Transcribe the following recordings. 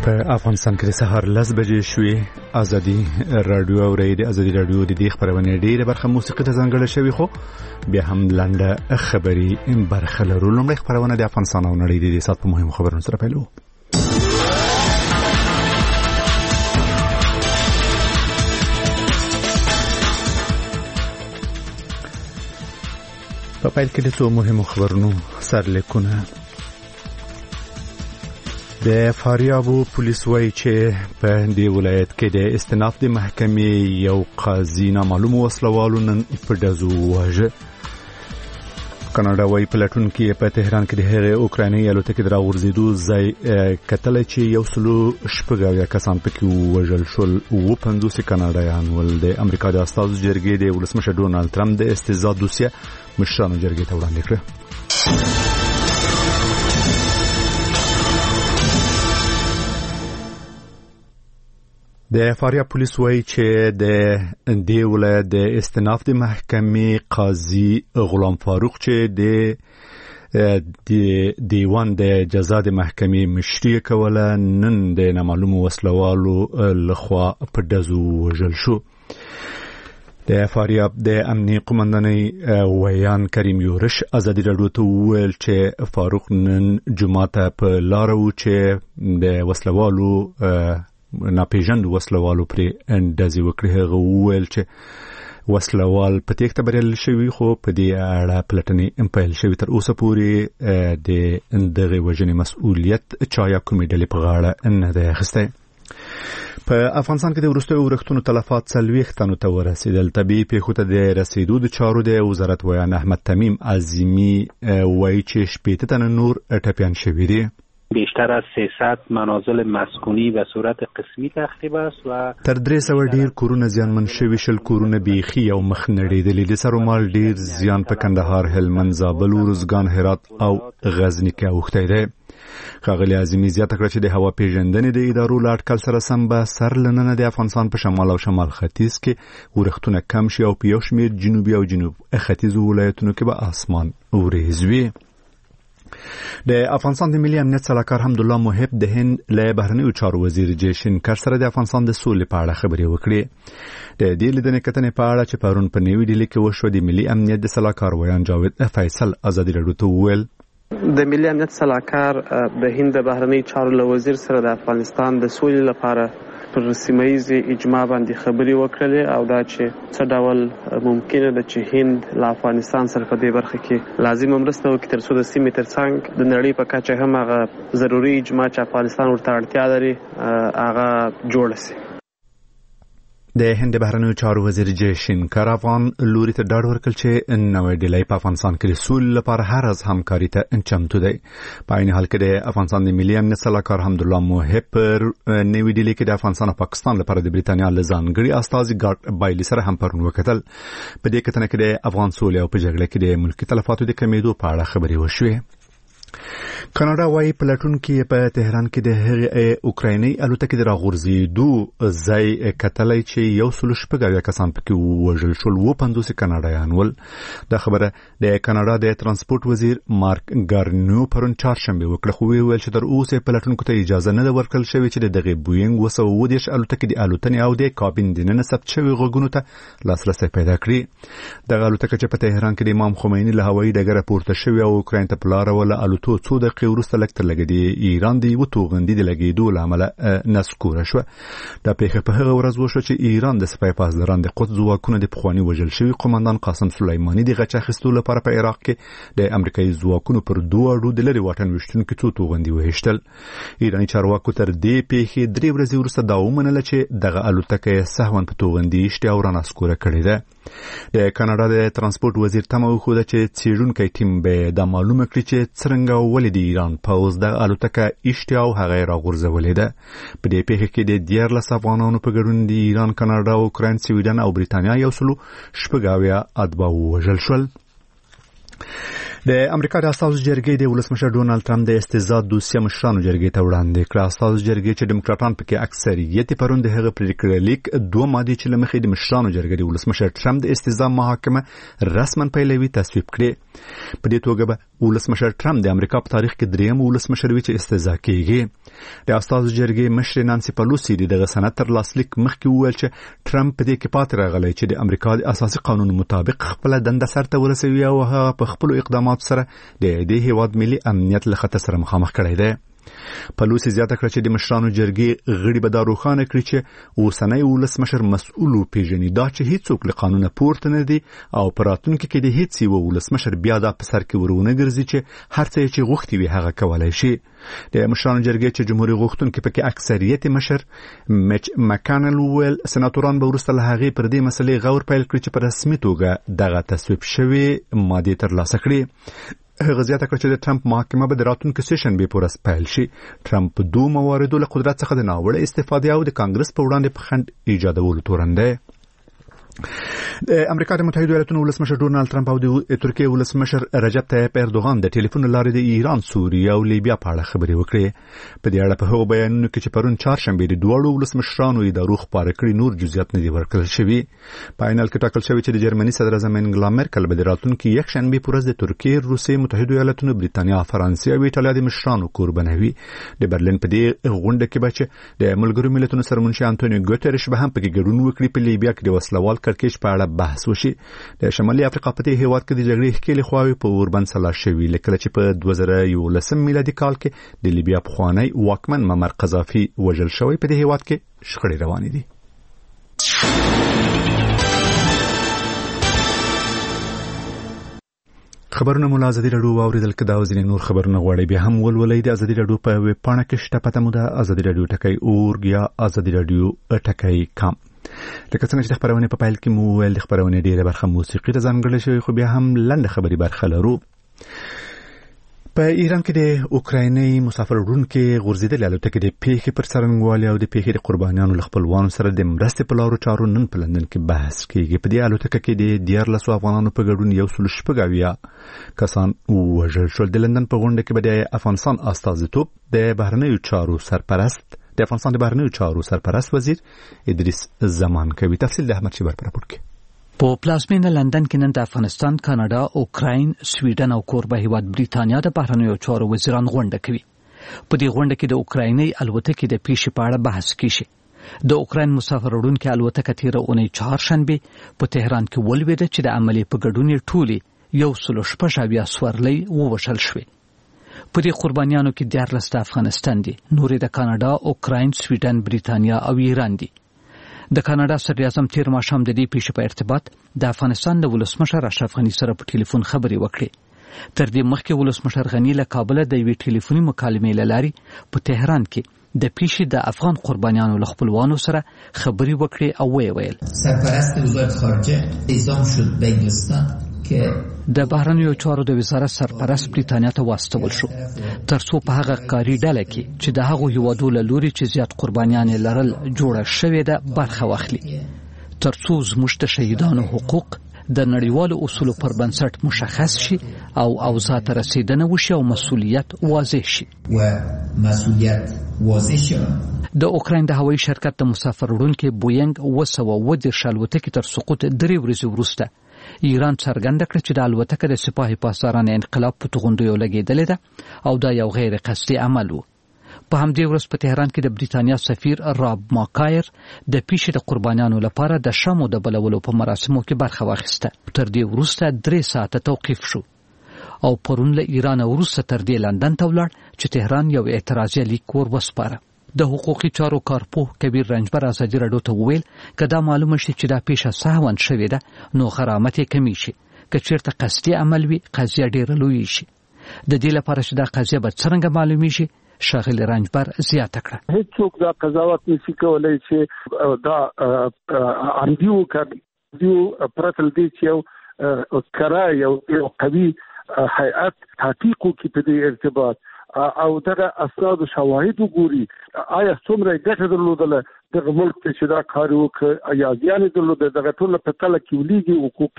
په افغانستان کې د سهار 10 بجې شوې. ازادي رادیو او ازادي رادیو د دې خبرونه ډېره برخه موسیقي ته ځانګړې شوې، خو بیا هم لنډه خبري برخه لرو. لومړی خبرونه د افغانستان او نړۍ د سات په مهمو خبرونو سره پیلو. په پیل کې د څو مهمو خبرونو سرلیکونه. د فاریاب پولیس وایي چې په دې ولایت کې د استناف د محکمې یو قاضي نامعلوم وسلوالو نن په ډزو وواژه. کاناډا وایي پلټونکي په تهران کې د هغې اوکرایني الوتکې د راغورځېدو ځای کتلی چې 160 کسان پکې ووژل شول. 50 کاناډایان ول. د امریکا د استازو جرګې د ولسمشر ډونالد ټرمپ د استعزا دوسیه مشرانو جرګې ته وړاندې کړه. د فاریاب پولیس وایي چې د دې ولایت د استناف د محکمې قاضي غلام فاروق چې د دیوان د جزا د محکمې مشري کوله نن د نامعلومو وسلوالو لخوا په ډزو وژل شو. د فاریاب د امنیه قومندانۍ ویان کریم یورش ازادي راډیو ته وویل چې فاروق نن جمعه ته په لار و چې د وسلوالو ناپېژند وسلوالو پرې ډزې وکړې. هغه وویل چې وسلوال په تېښته بریالي شوي، خو په دې اړه پلټنې پیل شوي. تر اوسه پورې د دغې وژنې مسؤلیت چا یا کومې ډلې په غاړه نه دی اخیستی. په افغانستان کې د وروستیو ورښتونو تلفات 40 تنو ته ورسېدل. طبیعي پیښو ته د رسېدو د چارو د وزارت ویان احمد تمیم عظیمي وایي چې 80 تنه نور ټپیان شوي دي. بیشتر از 300 منازل مسکونی به صورت قسمی تخریب است و تر 300 ډیر کورونه زیانمن شوي. شل کورونه بیخي او مخ نړېدلي. د سرومال ډیر زیان په کندهار، هلمند، زابل، روزګان، هرات او غزنی کې اوښتی دی. ښاغلي عظیمي زیاته کړه چې د هوا پیژندنې د ادارو له اټکل سره سم به سرلننه د افغانستان په شمال او شمال ختیځ کې ورښتونه کم شي او په یو شمېر جنوبي او جنوب ختیځو ولایتونو کې به اسمان وریځ وي. د افغانستان د ملي امنیت سلاکار حمدالله محب د هند له بهرنیو چارو وزیر جیشنکر سره د افغانستان د سولې په اړه خبرې وکړې. د دې لیدنې کتنې په اړه چې پرون په نیوي ډیلي کې وشوه، د ملي امنیت د سلاکار ویان جاوید فیصل ازادي راډیو ته وویل د ملي امنیت سلاکار د هند د بهرنیو چارو له وزیر سره د افغانستان د سولې لپاره پر سیمه‌ییز اجماع باندې خبرې وکړلې او دا چې څه ډول ممکنه ده چې هند له افغانستان سره په دې برخه کې لازمه مرسته وکړي تر څو د سیمې ترڅنګ د نړۍ په کچه هم هغه ضروري اجماع چې افغانستان ورته اړتیا لري هغه جوړ شي. د هند بهرنیو چارو وزیر جیشنکر افغان لوري ته ډاډ ورکړ چې نوې ډیلۍ په افغانستان کې د سولې لپاره هر از همکاري ته چمتو دی. په عین حال کې د افغانستان د ملي امنیت سلاکار حمدالله محب پر نوې ډیلۍ کې د افغانستان او پاکستان لپاره د بریتانیا له ځانګړي استازي ګارد بایلی سره هم پرون وکتل. په دې کتنه کې د افغان سولې او په جګړه کې د ملکي تلفاتو د کمیدو په اړه خبرې وشوې. کاناډا وايي پلټونکي په تهران کې د هغې اوکرایني الوتکې د راغورځېدو ځای کتلی چې 160 کسان پکې ووژل شول. 50 کاناډایان ول. دا خبره د کاناډا د ترانسپورت وزیر مارک ګارنیو پرون چهارشنبه وکړه، خو ویل چې تر اوسه پلټونکو ته اجازه نه ده ورکړل شوې چې دغه بوینګ 230 الوتکې د الوتنې او د کابین دننه ثبت شوی غوږونو ته لاسرسی پیدا کړي. دغه الوتکه چې په تهران کې د امام خمیني له هوایي ډګره پورته شوې او اوکراین ته په لاره وله الوتو څو دقیقې وروسته لږ تر لږه د ایران د یوه توغندي د لګېدو له امله نسکوره شوه. دا پیښه په هغه ورځ وشوه چې ایران د سپای پاسداران د قدس ځواکونه د پخواني وژل شوي قومندان قاسم سلیماني د غچ اخیستو لپاره په عراق کې د امریکایي ځواکونو پر دوه اړو د لرې واټن ویشتونکو څو توغندي وهیشتل. ایراني چارواکو تر دې پیښې 3 ورځې وروسته دا ومنله چې دغه الوتکه سهوا په توغندي ایشتې او رانسکوره کړې ده. د کاناډا د ترانسپورت وزیر تمه وښوده چې څېړونکی ټیم به دا معلومه کړي چې څرنګه او ولې د ایران پوځ د الوتکه ایشتې او هغه راغورځولې ده. په دې پیښه کې د 14 افغانانو په ګډون د ایران، کاناډا، اوکراین، سویډن او بریتانیا 160 اتباع ووژل شول. د امریکا د اساسي جرګې د ولسمشر ډونالد ټرمپ د استعزاز دوسیه مشرانو جرګې ته وړاندې کړ. اساسي جرګې چې ډیموکراټان پکې اکثریت پرون د هغه پریکړه لیک دوه ماده چې لمخې د مشرانو جرګې د ولسمشر ټرمپ د استعزاز محاکمه رسما پیلوي تصویب کړي. په دې توګه به ولسمشر ټرمپ د امریکا په تاریخ کې دریم ولسمشر وي چې استعزاز کیږي. د اساسي جرګې مشر نانسي پلوسی دغه سند تر لاسلیک مخکې وویل چې ټرمپ په دې کې پاتې راغلی چې د امریکا د اساسي قانون مطابق خپل دنده سرته ورسوي او هغه په خپل اقدامات سره د دې هیواد ملي امنیت له خطر سره مخامخ کړی دی. پلوسی زیاته کړه چې د مشرانو جرګې غړي به دا روښانه کړي چې اوسنی ولسمشر مسؤل وپیژني دا چې هیڅوک له قانونه پورته نه دي او په راتلونکي کې د هیڅ یو ولسمشر بیا دا په سر کې ورونه ګرځي چې هر څه چې غوښتي وي هغه کولای شي. د مشرانو جرګې چې جمهوریت غوښتونکي پکې اکثریت مشر میچ مکانل ویل سناتوران به وروسته له هغې پر دې مسلې غور پیل کړي چې په رسمي توګه دغه تصویب شوی ماده ترلاسه کړي. هغه زیاته کړه چې د ټرمپ محاکمه به د راتلونکي سیشن به پورس پیل شي. ټرمپ دوه مواردو له قدرت څخه د ناوړه استفادې او د کانګرس په وړاندې په خنډ ایجادولو تورن دی. د امریکا د متحده ایالاتونو ولسمشر ډونالد ټرمپ او د ترکیه ولسمشر رجب طیب اردوغان د ټلیفون لارې د ایران، سوریه او لیبیا په اړه خبرې وکړې. په دې اړه په هغو بیانونو کې چې پرون چهارشنبه د دوه ولسمشرانو ادارو خبرې کړې نور جزئیات نه دي ورکړل شوي. په عین حال کې ټاکل شوی چې د جرمني صدر اعظم انګلا مرکل به د راتلونکي یکشنبه پر ورځ د ترکیه، روسیې، متحده ایالاتونو، بریتانیا، فرانسې او ایټالیا د مشرانو کوربنوي. د برلین په دې غونډه کې به چې د ملګرو ملتونو سرمنشي انټونیو ګوتریش به هم پکې ګډون وکړي. په لیبیا کې د وسلوال کړکېچ په اړه بحث وشي. د شمالي افریقا په دې هیواد کې د جګړې ښکېلې خواوې په اوربند سلا شوي لکه چې په 2011 میلادي کال کې د لیبیا پخوانی واکمن معمر قذافي وژل شوی. په دې هیواد کې شخړې روانې دي. خبرونه مو له ازادي راډیو واوریدل کدا او ځینې نور خبرونه غواړئ بیا هم ولولئ د ازادي راډیو په ویب پاڼه کې شته پته مو ده ازادي راډیو ټکی یا ازادي راډیو ټکی کام. لکه څنګه چې د خبرونه په پیل کې مو ویل د خبرونه ډیره برخه موسیقي ته ځانګړې شوی خو بیا هم لنډه خبري برخه لرو. په ایران کې د اوکرایني مسافر وړونکو غورځیدلې الوتکې د پیښې پر څرنګوالي او د پیښې د قربانیانو له خپلوانو سره د مرستې په لارو چارو نن په لندن کې بحث کیږي. په دې الوتکه کې د 14 افغانانو په ګډون 180 کسان وژل شول. د لندن په غونډه کې به د افغانستان استازیتوب د بهرنیو چارو سرپرست د افغانستان د بهرنیو چارو سرپرست وزیر ادریس زمان کوي. تفصیل د احمد شیبر پر راپور کې. په پلازمینه لندن کې نن د افغانستان، کاناډا، اوکراین، سویډن او کوربه هیواد بریتانیا د بهرنیو چارو وزیران غونډه کوي. په دې غونډه کې د اوکرایني الوتکې د پیښې په اړه بحث کیږي. د اوکراین مسافر وړونکو الوتکه تیره اونۍ چهارشنبه په تهران کې ولوېده چې د عملي په ګډون ټولې 116 سورلۍ ووژل شوې. په دې قربانیانو کې 14 د افغانستان دي، نورې د کاناډا، اوکراین، سویډن، بریتانیا او ایران دي. د کاناډا صدر اعظم تیر ماښام د دې پیښې په ارتباط د افغانستان د ولسمشر اشرف غنی سره په ټلیفون خبرې وکړې. تر دې مخکې ولسمشر غنی له کابل د یوې ټلیفوني مکالمې له لارې په تهران کې د پیښې د افغان قربانیانو له خپلوانو سره خبرې وکړې او ویل سرپرست وزارت خارجه اعزام شد به انگلستان د بهرنیو چارو د وزارت سرپرست بریتانیا ته واستول شو ترڅو په هغه کاری ډله کې چې د هغو هیوادو له لوري چې زیات قربانیان لرل جوړه شوې ده برخه واخلي، ترڅو زموږ د شهیدانو حقوق د نړیوالو اصولو پر بنسټ مشخص شي او اوضاع ته رسیدنه وشي او مسؤلیت واضح شي. د اوکراین د هوایي شرکت د مسافر وړونکو بوینګ 210 الوتکې تر سقوط 3 ورځې وروسته ایران څرګنده کړه چې د الوتکه د سپاهي پاسداران انقلاب په توغندیو لګېدلې ده او دا یو غیر قصدي عمل و. په همدې ورځ په تهران کې د بریتانیا سفیر راب ماکایر د پیښې د قربانیانو لپاره د شمو د بلولو په مراسمو کې برخه واخیسته. تر دې وروسته 3 ساعته توقیف شو او پرون له ایران وروسته تر دې لندن ته ولاړ چې تهران یو اعتراضي لیک وسپاره. د حقوقي چارو کارپوه کبیر رنجبر ازادي راډیو ته وویل کدا معلومه شي چې دا پیښه سهون شوې ده نو غرامت یې کمی شي، که چیرته قصدي عمل وي قضیه ډیره لوی شي. د دې لپاره چې دا قضیه به څنګه معلومي شي شاغل رنجبر زیاته کړه. هیڅوک دا قضاوت نشي کولای چې دا اندیو کړي پرتل دي چې یو کرای یو قوي هیئت تحقیق کوي په دې ارتباط او دغه اسناد او شواهد وګوري آیا څومره ګټه درلودله دغه ملک چې دا کار وکړ یا زیان درلوده. دغه ټول په تله کې ولېږي حقوقي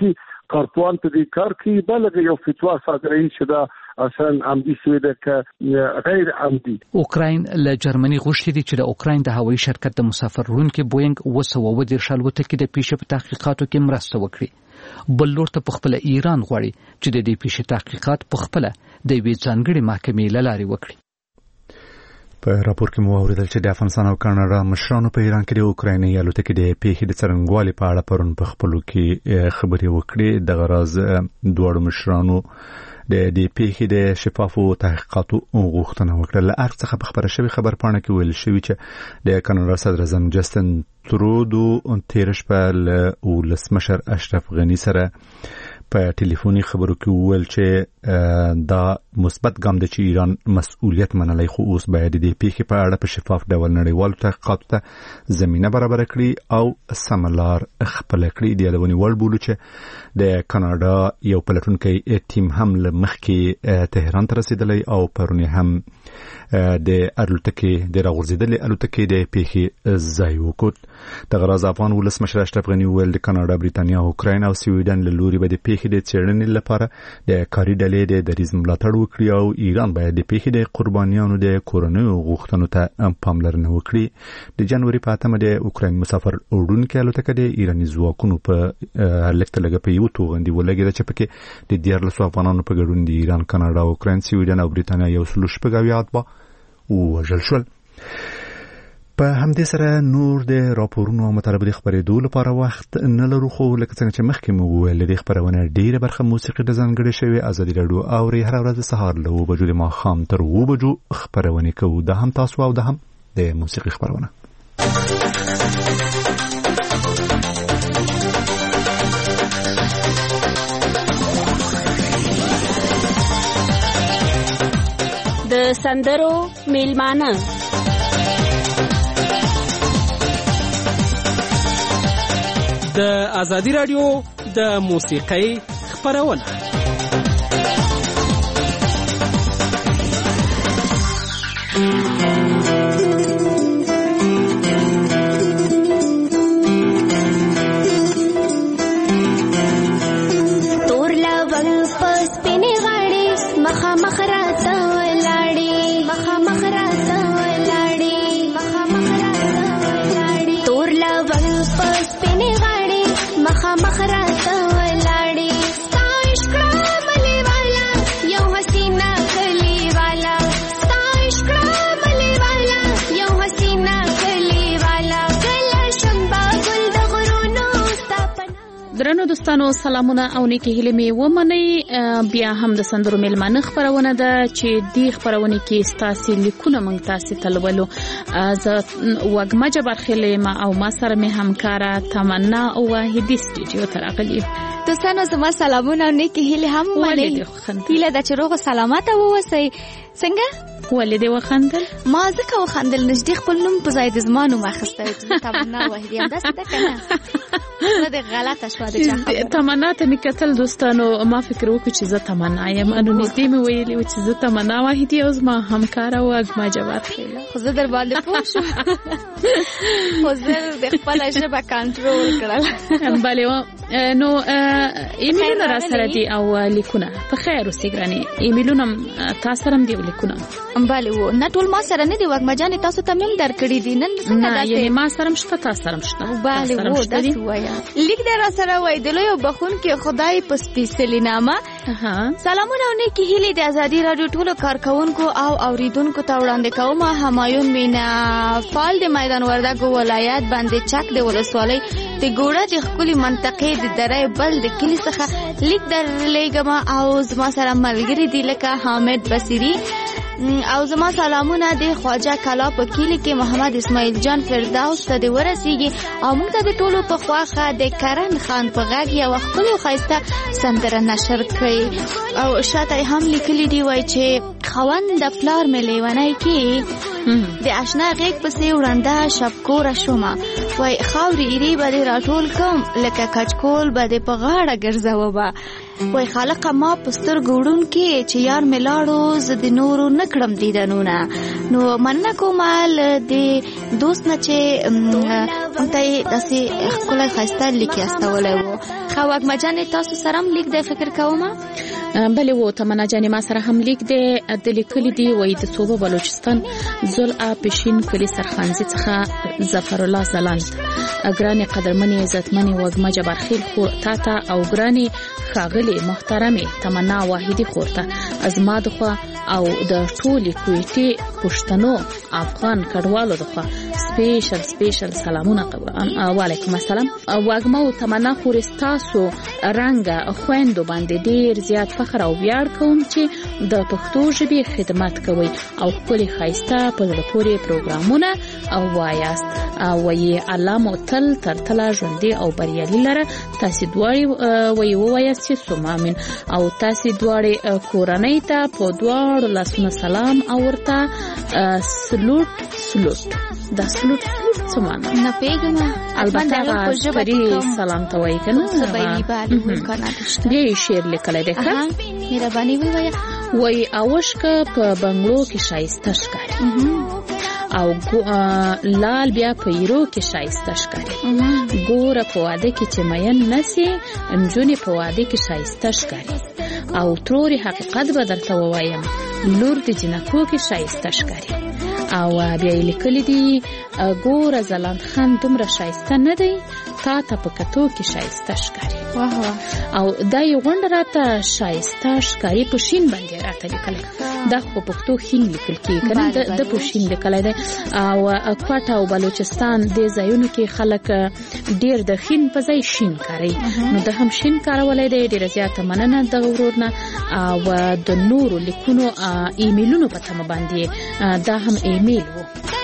کارپوهان په دې کار کې بلغه یو فتوا صادروي چې دا اصلا عمدي شوی ده که غیر عمدي. اوکراین له جرمني غوښتي دي چې د اوکراین د هوایي شرکت د مسافر وړونکي بوینګ 210 الوتکې د پیښې په تحقیقاتو کې مرسته وکړي. بل لور ته په خپل ایران غواړي چې د دې پیښې تحقیقات په خپل د یوې ځانګړې محکمې له لارې وکړي. په راپور کې مو اوریدل چې د افغانستان او کاناډا مشرانو په ایران کې د اوکرایني الوتکې د پیښې د څرنګوالي په اړه پرون په خپلو کې خبرې وکړې. د غراز دوه مشرانو د دې پیښې د شفافو تحقیقاتو غوښتنه وکړه. له هر څه په خبره شوی خبر پاڼه کې ویل شوی چې د کاناډا صدر اعظم جسټن ترودو تیر شپه له ولسمشر اشرف غنی سره په ټلیفوني خبرو کې وویل چې دا مثبت ګام دی چې ایران مسؤلیت منلی، خو اوس باید د پیښې په اړه په شفاف ډول نړیوالو تحقیقاتو ته زمینه برابر کړي او سمه لار خپله کړي. د یادونې وړ بولو چې د کاناډا یو پلټونکی ټیم هم له مخکې تهران ته رسېدلی او پرون هم د الوتکې د راغورځېدلې الوتکې د پیښې ځای وکوت. د غراز افغان ولسمشر اشرف غني وویل د کاناډا، بریتانیا، اوکراین او سویډن له لوري به د پیښې د څېړنې لپاره د کاري ډلې د دریځ ملاتړ وکړي او ایران باید د پیښې د قربانیانو د کورنیو غوښتنو ته پاملرنه وکړي. د جنوري په 8 د اوکراین مسافر وړونکې الوتکه د ایراني ځواکونو په لږ لږ په یو توغندي ولګېده چې پکې د 14 افغانانو په ګډون د ایران، کاناډا، اوکراین، سویډن او بریتانیا یو سل شپږ اتباع ووژل شول. په همدې سره نور د راپورونو او مطالبو د خبرېدو لپاره وخت نه لرو، خو لکه څنګه چې مخکې مو وویل د خبرونه ډیره برخه موسیقي د ځانګړې شوې. ازادي راډیو اوري هر ورځ د سهار له 9 بجو د ماښام تر 2 بجو خبرونه کوو. دا هم تاسو او دا هم د موسیقي خبرونه. د سندرو میلمانه د ازادي راډیو د موسیقۍ خبرونه. تور لونګ پس پینې غاړي مخه مخراته ولاړې مخه مخراته ولاړې مخه مخراته ولاړې تور لونګ پس پینې غاړي مخه مخراته ولاړې ستایش کړه ملي والا یو حسینا کلی والا ستایش کړه ملي والا یو حسینا کلی والا کله شنبا ګل د غرونو ستاپنا. درنو دوستانو سلامونه او نیکی هیله می ومنئ. بیا هم د سندرو میلمانه خبرونه ده چې دی خبرونه کې ستاسو لیکونه مونږ تاسو ته لولو. ز وګما جبر خلیمه او ما سره می همکارا تمنا او واحدی سټوډیو ته راغلی. دوستانو زما سلامونه او نیکی هیله هم ومنئ. هیله د چروغ سلامت اوسئ. څنګه ولې وخندل؟ ما ځکه وخندل نږدې خپل نوم په ځای د زمانو ما خسته تمنا واحدی هم داسې ده کنه نه د غلطه شو د چا تمنا ته میکتل. دوستانو ما فکر وکړ چې زه تمنا یم، انو نږدې مې ویلي چې زه تمنا واحدی او زما همکارا واګما جواب خیله خو زه در باندې پوه شو خو زه د خپل ژبه کنټرول کړل. بله نو ایمیلونه را سره دي او لیکونه په خیر اوسئ ګرانې. ایمیلونه تاسو سره دي لیکونه؟ بله و نه ټول ما سره نه دی واګما جانې تاسو ته مې درکړي دي نن څنګه داسې یعنی ما سره مشته تاسو سره مشته. بله و داسې وایا لیک در سره وای د لوی بخون کې خدای په سپیڅلي نامه. سلامونه او نیکی هیلې د ازادي راډیو ټولو کارکونکو او اوریدونکو ته وړاندې کوم. همایون مینا فال د میدان وردګو ولایت باندې چک د ولسوالۍ د ګوړه د خپل منطقې د درې بل د کلی څخه لیک در لېګما او زما سره ملګری دی لکه حامد بصری او زما سلامونه د خواجه کلا په کلی کې محمد اسماعیل جان فردوس ته د ورسیږي او موږ ته د ټولو په خواخه د کرن خان په غږ یو خپل خایسته سندره نشر کړي او شاته هم لیکلي دی وای چې خوند د پلار مې لیونای کې د آشنا غیږ پسې وړاندې شپکوره شومه وای خاورې ایری به راټول کوم لکه کچکول به د په غاړه ګرځاوه وای خالق ما پستر ګورون کې چې یار ملاړو ز د نورو نکړم دیدنونه نو مننه کوم د دوست نه چې مونته داسې خپل خاصه لیکي استولای وو خو اګمجان تاسو سره هم لیک د فکر کوم بلې و تمنا جانې ما سره هم لیک دی د لیکلي دی وایي د صوبه بلوچستان زلعه پشین کلي سرخانزي څخه ظفر الله زلاند ګرانې قدرمنې عزتمنې وږمه جبارخیل خور تاته او ګرانې ښاغلې محترمې تمنا واحدي خور ته زما د خوا او د ټولې کویټې پښتنو افغان کډوالو د خوا سپیشل سلامونه وعلیکم السلام وږمه او تمنا خور ستاسو رنګ خويندو باندې ډیر زیات فخر او ویاړ کوم چې د پښتو ژبې خدمت کوي او خپل خاصه په زړه پورې پروګرامونه او وایاست وایي الله مو تل تر تله ژوندي او بریالي لره تاسو دواړي وایاست چې سومامن او تاسو دواړي کورنۍ ته په دواړو لاسونو سلام او ورته سلوټ دا سلوټ څه معنی نه پیګم البته غوړي سلام ته وایي کنه سبایي باندې کنه دې شعر لیکل دی ښه مهرباني وایي وایي اوشک په بنگلو کې شایسته ښکاري او لال بیا په ایرو کې شایسته ښکاري ګوره په واده کې چې مین نسی انجونې په واده کې شایسته ښکاري او تروري حقیقت به درته ووایم لور د جنکو کې شایسته ښکاري او بیا یې لیکلي دي ګوره زلاند خان دومره شایسته نه دی تا ته په کتو کې شایسته ښکاري او دا یې غونډه راته شایسته ښکاري په شین باندې راته لیکلی دا خو پښتو خین لیکل کېږي که نه د په شین لیکلی دی او کوټه او بلوچستان دې ځایونو کې خلک ډېر د خین په ځای شین کاروي نو د هم شین کارولی دی ډېره زیاته مننه دغه ورور نه او د نورو لیکونو ایمیلونو په تمه باندې دا هم ایمیل و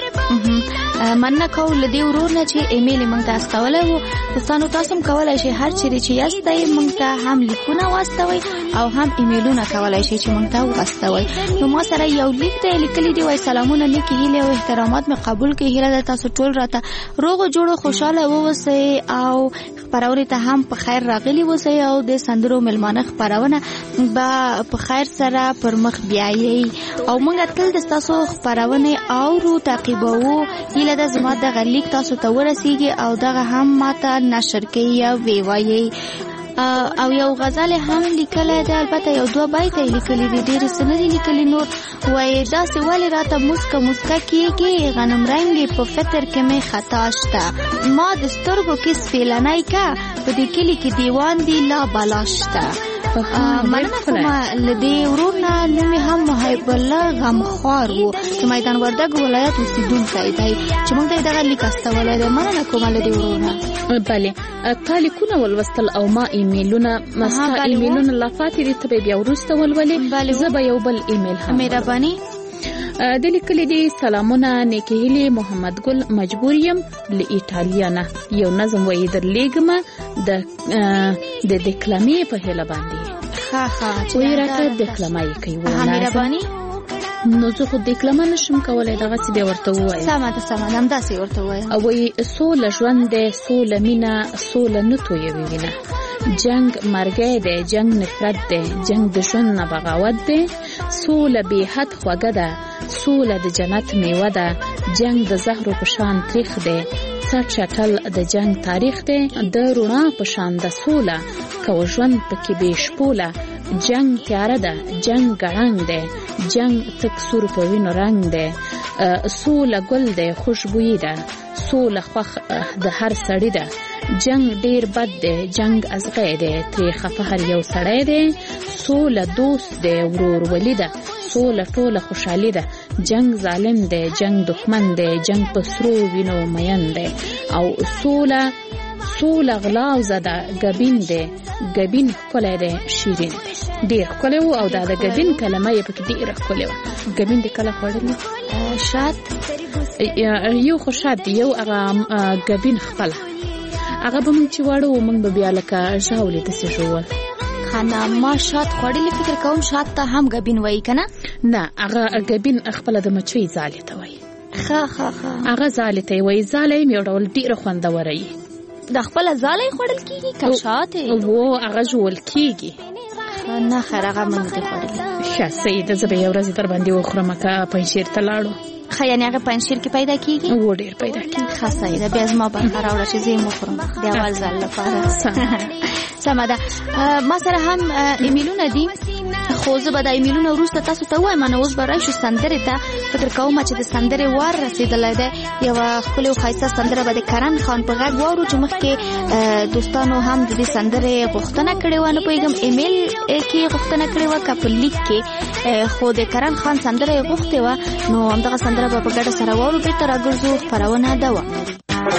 مننه کوم له دې ورور نه چې ایمیل موږ ته استولی وو دوستانو تاسو هم کولی شئ هر چیرې چې یاستئ موږ ته هم لیکونه واستوئ او هم ایمیلونه کولی شئ چې موږ ته واستوئ نو ما سره یو لیک دی لیکلی دی وایي سلامونه نیکې هیلې او احترامات مې قبول کړئ هیله ده تاسو ټول راته روغ جوړ خوشحاله واوسئ او خپرونې ته هم په خیر راغلي اوسئ او د سندرو مېلمانه خپرونه به په خیر سره پر مخ بیایي او موږ تل د تاسو خپرونې اورو تعقیبوو هیله ده زما دغه لیک تاسو ته ورسیږي او دغه هم ماته نشر کړئ یا ویوایي او یو غزل هم لیکلی دی البته یو دوه بیته یې لیکلي دي ډېرې څه نه دي لیکلي نور وایي داسې ولې راته مسکه کېږي غنم رنګې په فطر کې مې خطا شته ما د سترګو کې سپېلنی که په دې کلي کې دیوان دی لا بلا شته مننه کوم له دې ورور نه نوم یې هم محب الله غمخوار و چې میدان وردګ ولایت اوسېدونکی دی چې موږ ته یې دغه لیک استولی دی مننه کوم له دې ورور نه بلې تا لیکونه ولوستل او ما ایمیلونه مستا ایمیلونه لا پاتې دي ته بیا وروسته ولولې زه به یو بل ایمیل هم مهرباني د لیکلي دي سلامونه نیکې هیلې محمد ګل مجبور یم له ایټالیا نه یو نظم وایي درلیږمه د دکلمې په هیله باندې وایي راته دکلمه یې کوي مهرباني نو زه خو دکلمه نشم کولی دغسې بیا ورته ووایم سمه ده همداسې ورته ووایم وایي سوله ژوند دی سوله مینه سوله نه تویوي وینه جنگ مرګی دی جنگ نفرت دی جنگ د ژوند نه بغاوت دی سوله بې حد خوږه ده سوله د جنت میوه ده جنگ د زهرو په شان تریخ دی څټ چټل د جنگ تاریخ دی د رڼا په شان د سوله که ژوند پکې بې شپوله جنگ تیاره ده جنگ ګړنګ دی جنگ تک سور په وینو رنګ دی سوله ګل دی خوشبویي ده سوله خوښ د هر سړي ده جنگ ډیر بد دی جنگ ازغی دی ترې خفه هر یو سړی دی سوله دوست دی ورور ولی ده سوله ټوله خوشحالي ده جنگ ظالم دی جنگ دښمن دی جنگ په سرو وینو مین دی او سوله غلاوزه ده ګبین دی ګبین ښکلی دی شیرین دی ډېر ښکلی و او دا د ګبین کلمه یې پکې ډېره ښکلې وه ګبین دې کله خوړلی شات یو خو شات دی یو هغه ګبین خپله هغه به موږ چې واړه و موږ به بیا لکه ژاولې داسې ژوول خانه ما شات خوړلی فکر کوم شات ته هم ګبین وایي که نه نه هغه ګبین خپله د مچۍ ځالې ته وایي ښه هغه ځالې ته یې وایي ځاله یې یو ډول ډېره خوندوره یي د خپل ځالې خوړل کیږي کښاته وو هغه جوړ کیږي نه خیر هغه مونږ دې خوړل ښه سید زبې یو ورځ در باندې وخورم کا پنځیر ته لاړو خیانه هغه پنځیر کې پیدا کیږي و ډیر پیدا کیږي خاصه ده بیا زما برخه راوړل چې زه مخورم د اول ځل لپاره سمه ده ما سره هم ایمیلونه دي خو زه به د ایمیلونه وروسته تاسو ته وایم نو اوس به راشو سندرې ته فکر کوم چې د سندرې وار رسیدلی دی یوه ښکلې او ښایسته سندره به د کرن خان په غږ واورو چې مخکې دوستانو هم د دې سندرې غوښتنه کړې وه نه پوهېږم ایمیل کې غوښتنه کړې وه که په لیک کې خو د کرن خان سندره یې غوښتې وه نو همدغه سندره به په ګډه سره واورو بېرته راګرځو خپرونه دوام لري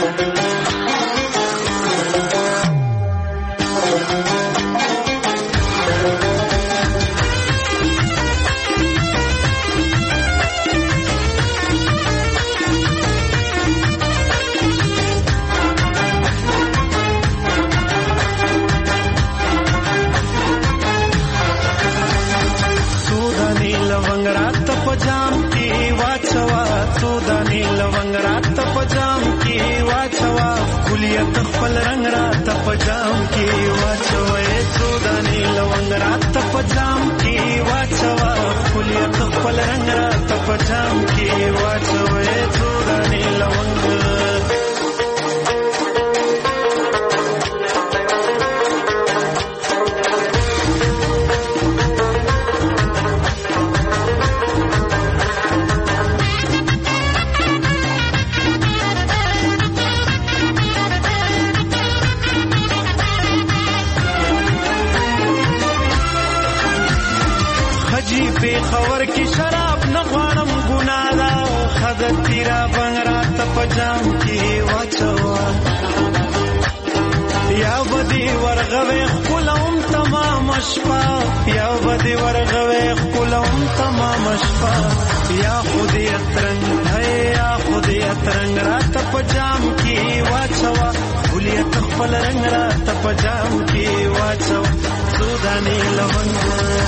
पजाम की वाचवा सोदानी लवंग रात पजाम की वाचवा गुलियत खपल रंग रात पजाम की वाचवा सोदानी लवंग रात पजाम की वाचवा गुलियत खपल रंग रात पजाम की वाचवा सोदानी लवंग خبر کی شراب نغوانم ګنالا خدای تیرا بنگرا تپجام کی واچوا یا ودی ورغوي خلوم تمام شپا یا ودی ورغوي خلوم تمام شپا یا خودی اترنګ ہے یا خودی اترنګ را تپجام کی واچوا خلیت خپل رنگ را تپجام کی واچوا سودانی لونګ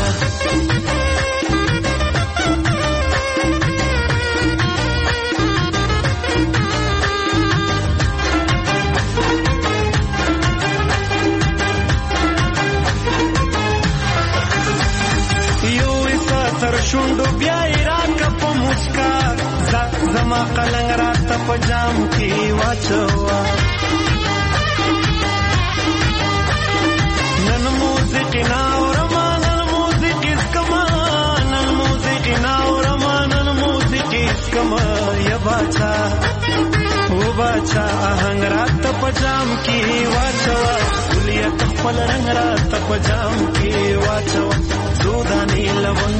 شوندو بیا ایران کا په مسکا زما قلنګ رات په جام کې واچوا نن موزیک نا اورمان موزیک اس کما نن موزیک نا اورمان موزیک اس کما یا باچا او باچا آهنګ رات په جام کې واچوا ګلیت خپل رنگ رات په جام کې واچوا سودانی لونګ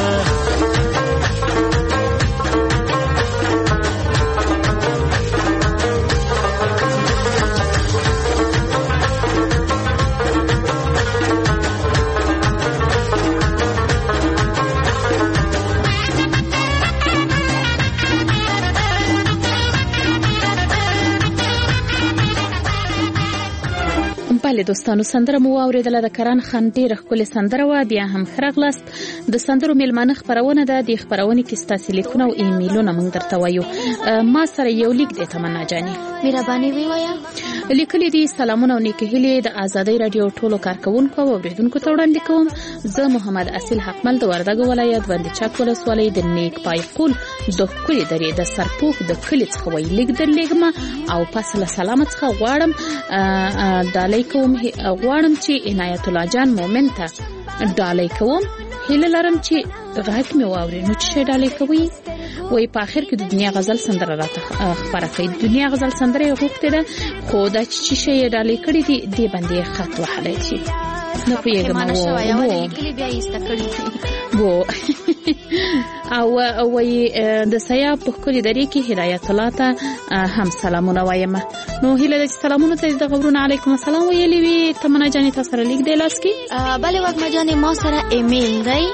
بله دوستانو سندره مو اوریدله د کرن خان ډیره ښکلې سندره وه بیا هم ښه راغلاست د سندرو میلمانه خپرونه ده د خپرونې کې ستاسې لیکونه او ایمیلونه موږ درته وایو ما سره یو لیک دی تمنا جانې مهرباني ووایه لیکلي دي سلامونه او نیکې هیلې د ازادۍ راډیو ټولو کارکوونکو او اورېدونکو ته وړاندې کوم زه محمد اصیل حقمل د وردګو ولایت بندي چک ولسوالۍ د نیک پای قول د ښکلې درې د سرپوښ د کلي څخه وایي لیک درلېږمه او پس له سلامه څخه غواړم ډالۍ کوم غواړم چې عنایت الله جان مومن ته ډالۍ کوم هیله لرم چې غږ مې واوري نو چې ډالۍ کوي وای په اخر کې د دنیا غزل سندره راته خبره کوي دنیا غزل سندره غوښته ده خو دا چې شي ډالۍ کړی دی باندې خط وهلای شي نو پیګم وو کلی بیا ایستکړی وو او وای د سیا په کلی درې کې هدایت الله ته هم سلامونه وایم نو هیله د سلامونه ته د غوړونه علیکم السلام ویلې وی تمنا جانې تاسو سره لیک دی لاس کې بله وګما جانې ما سره ایمیل دی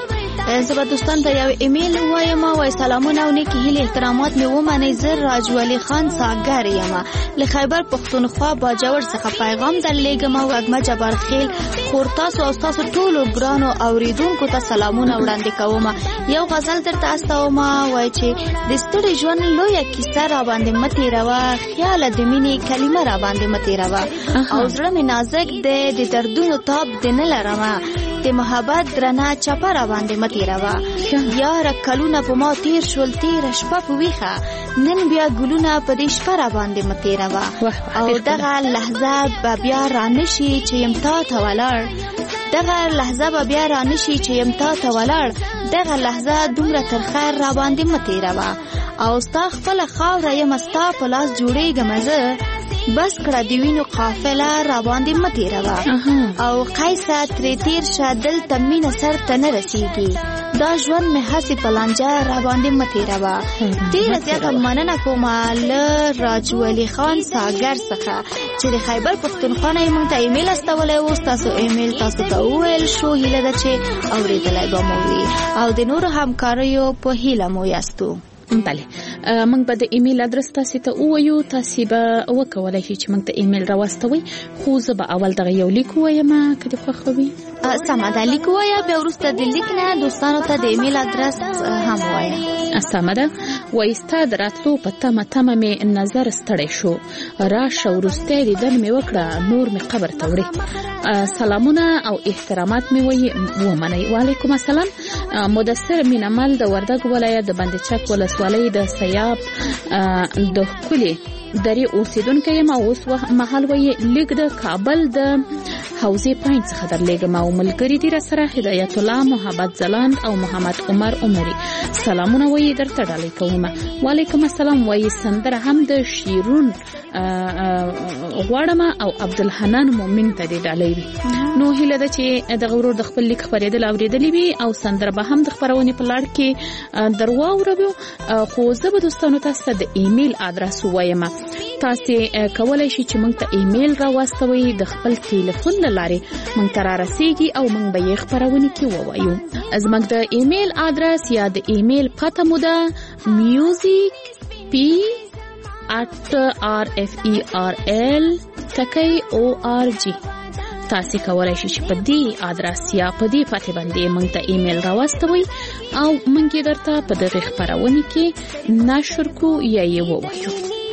زه دوستان ته یو ایمیل وایم او سلامونه او نیکی هیله احترامات مې ومنئ. زه راج ولی خان ساګر یم له خیبر پښتونخوا باجوړ څخه پیغام درلېږم او اګمه جبار خیل خور تاسو او تاسو ټولو ګرانو اوریدونکو ته سلامونه وړاندې کوم. یو غزل درته استوم وای چې د ستړي ژوند لویه کیسه را باندې متې روا، خیال د مینې کلمه را باندې متې روا او زړه مې نازک دی د دردونو تاب د نه لرمه، د محبت درنه چپه را باندې متې روا. یاره کلونه په ما تیر شول، تیره شپه په ویښه نن بیا ګلونه په دې شپه را باندې متې روا. او دغه لحظه به بیا رانشي چې یم تا ته ولاړ، دغه لحظه به بیا رانشي چې یم تا ته ولاړ، دغه لحظه دومره تر خیر را باندې متې روا. او ستا خپله خاوره یم ستا په لاس جوړېږم زه، بس کړه د وینو قافله را باندې متې روا. او قیسه ترې تیر شه دلته مینه سر ته نه رسیږي، دا ژوند مې هسې په لانجه را باندې متې روا. ډېره زیاته مننه کوم له راج ولی خان ساګر څخه چې د خیبر پښتونخوا نه یې موږ ته ایمیل استولی و. ستاسو ایمیل تاسو ته وویل شو، هیله ده چې اورېدلی به مو وي او د نورو همکاریو په هیله مو یاستو. بله، موږ به د ایمیل ادرس تاسو ته ووایو، تاسو به وکولای شئ چې موږ ته ایمیل راواستوي، خو زه به اول دغه یو لیک وایم که دې خوښوي. سمه ده، لیک وایه، بیا وروسته د لیک نه دوستانو ته د ایمیل ادرس هم وایه. سمه ده. وایي ستا د راتلو په تمه مې نظر ستړی شو، راشه وروستی دیدن مې وکړه، نور مې قبر ته وړې. سلامونه او احترامات مې ومنئ. وعلیکم السلام. مدثر مینمل د وردګ ولایت د بند چک ولسوالۍ د سیاب د ښکلې درې اوسیدونکی یم او اوس مهال وایي لیک د کابل د حوزې پاینټ څخه درلېږم او ملګري دي راسره هدایت الله، محمد ځلاند او محمد عمر عمري. سلامونه وایي درته ډالۍ کوم. وعلیکم السلام. وایي سندره هم د شیرون غواړم او عبدالحنان مومن ته دې ډالۍ وي. نو هیله ده چې دغه ورور د خپل لیک خپرېدل اورېدلی وي او سندره به هم د خپرونې په لړ کې در واوروو. خو زه به دوستانو تاسو ته د ایمیل ادرس ووایم. تاسو کولی شئ چې موږ ته ایمیل راواستوئ د خپل ټلیفون له لارې موږ ته رارسیږي او موږ به یې خپرونې کې ووایو. زموږ د ایمیل ادرس یا د ایمیل پته مو ده music@rferl.org. تاسو کولی شئ چې په دې ادرس یا په دې پته باندې موږ ته ایمیل راواستوئ او موږ یې درته په دغه خپرونې کې نشر کو یا یې ووایو.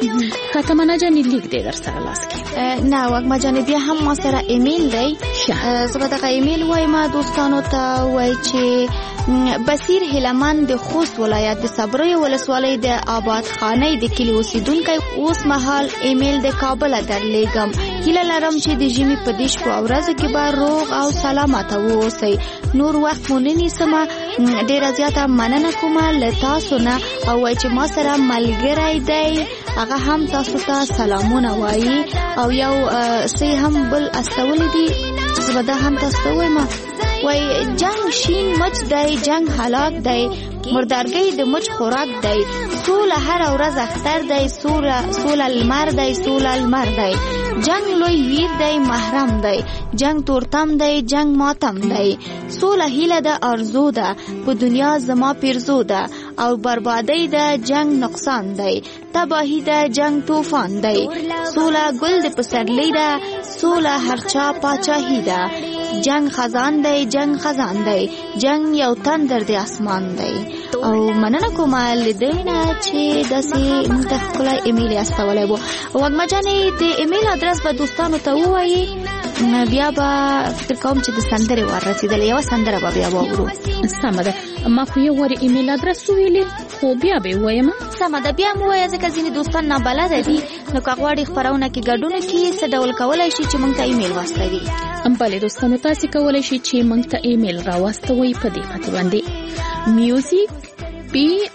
خاتمه جان لیک دې در سره لاس کې نه وګما جان بیا هم ما سره ایمیل دی. زه به دغه ایمیل وایم دوستانو ته. وای چې بصیر هلمند د خوست ولایت د صبري ولسوالۍ د آباد خانې د کلی اوسیدونکی اوس مهال ایمیل د کابل درلېږم. هیله لرم چې د ژمي په دې شپو او ورځو کې به روغ او سلامت واوسئ. نور وخت مو نه نیسم. ډېره زیاته مننه کوم له تاسو نه او وای چې ما سره ملګری دی هغه هم تاسو ته سلامونه وایي او یو څه هم بل استولی دي چې دا هم تاسو وایم. وای جنگ شین مچ دی، جنگ هلاک دی، مردارګي د مچ خوراک دی، سوله هر ورځ اختر دی، سوله لمر دی، سوله لمر دی، جنگ لوی ویر دی، محرم دی، جنگ تورتم دی، جنگ ماتم دی، سوله هیله ده، ارزو ده، په دنیا زما پیرزو ده او بربادی ده، جنگ نقصان دی، تباہی ده، جنگ طوفان دی، سوله گل د پسرلی ده، سوله هرچا پاچاهی ده، جنگ خزان دی، جنگ خزان دی، جنگ یو تندر دی اسمان دی. او مننه کوم لیدنه چې داسې متخکله ایمیل استولای وو. وګما جانې د ایمیل ادرس به دوستانو ته ووایي. بیا به فکر کوم چې د سندرې ورسېدلې یو سندره به بیا واورو. سمه ده. ما خو یو ور ایمیل ادرس ویلې خو بیا به وایم. سمه ده بیا مو وایي ځکه ځینې دوستان نابلده دي نو که غواړي خپرونه کې ګډون کړي څه ډول کولی شي چې موږ ته ایمیل واستوي. بلې دوستانو تاسو کولی شئ چې موږ ته ایمیل راواستوئ په دې پته باندې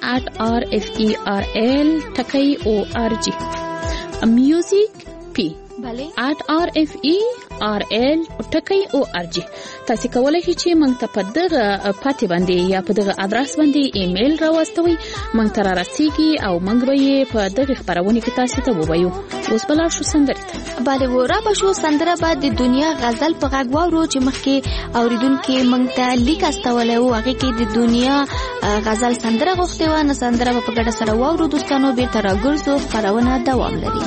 music@rferl.org music بله @rferl.org. تاسو کولای شئ چې موږ ته په دغه پاتې باندې یا په دغه ادرس باندې ایمیل راوستوي، موږ ته راسیږي او موږ به یې په دغه خبرونه کې تاسو ته ووایو. اوس بل شو سندره بله ورا به شو سندره بعد د دنیا غزل په غږ واورو چې مخکې اوریدونکو موږ ته لیک استولې او هغه کې د دنیا غزل سندره غوښته و نه سندره په ګډه سره واورو. دوستانو بیرته راګرځو، خبرونه دوام لري.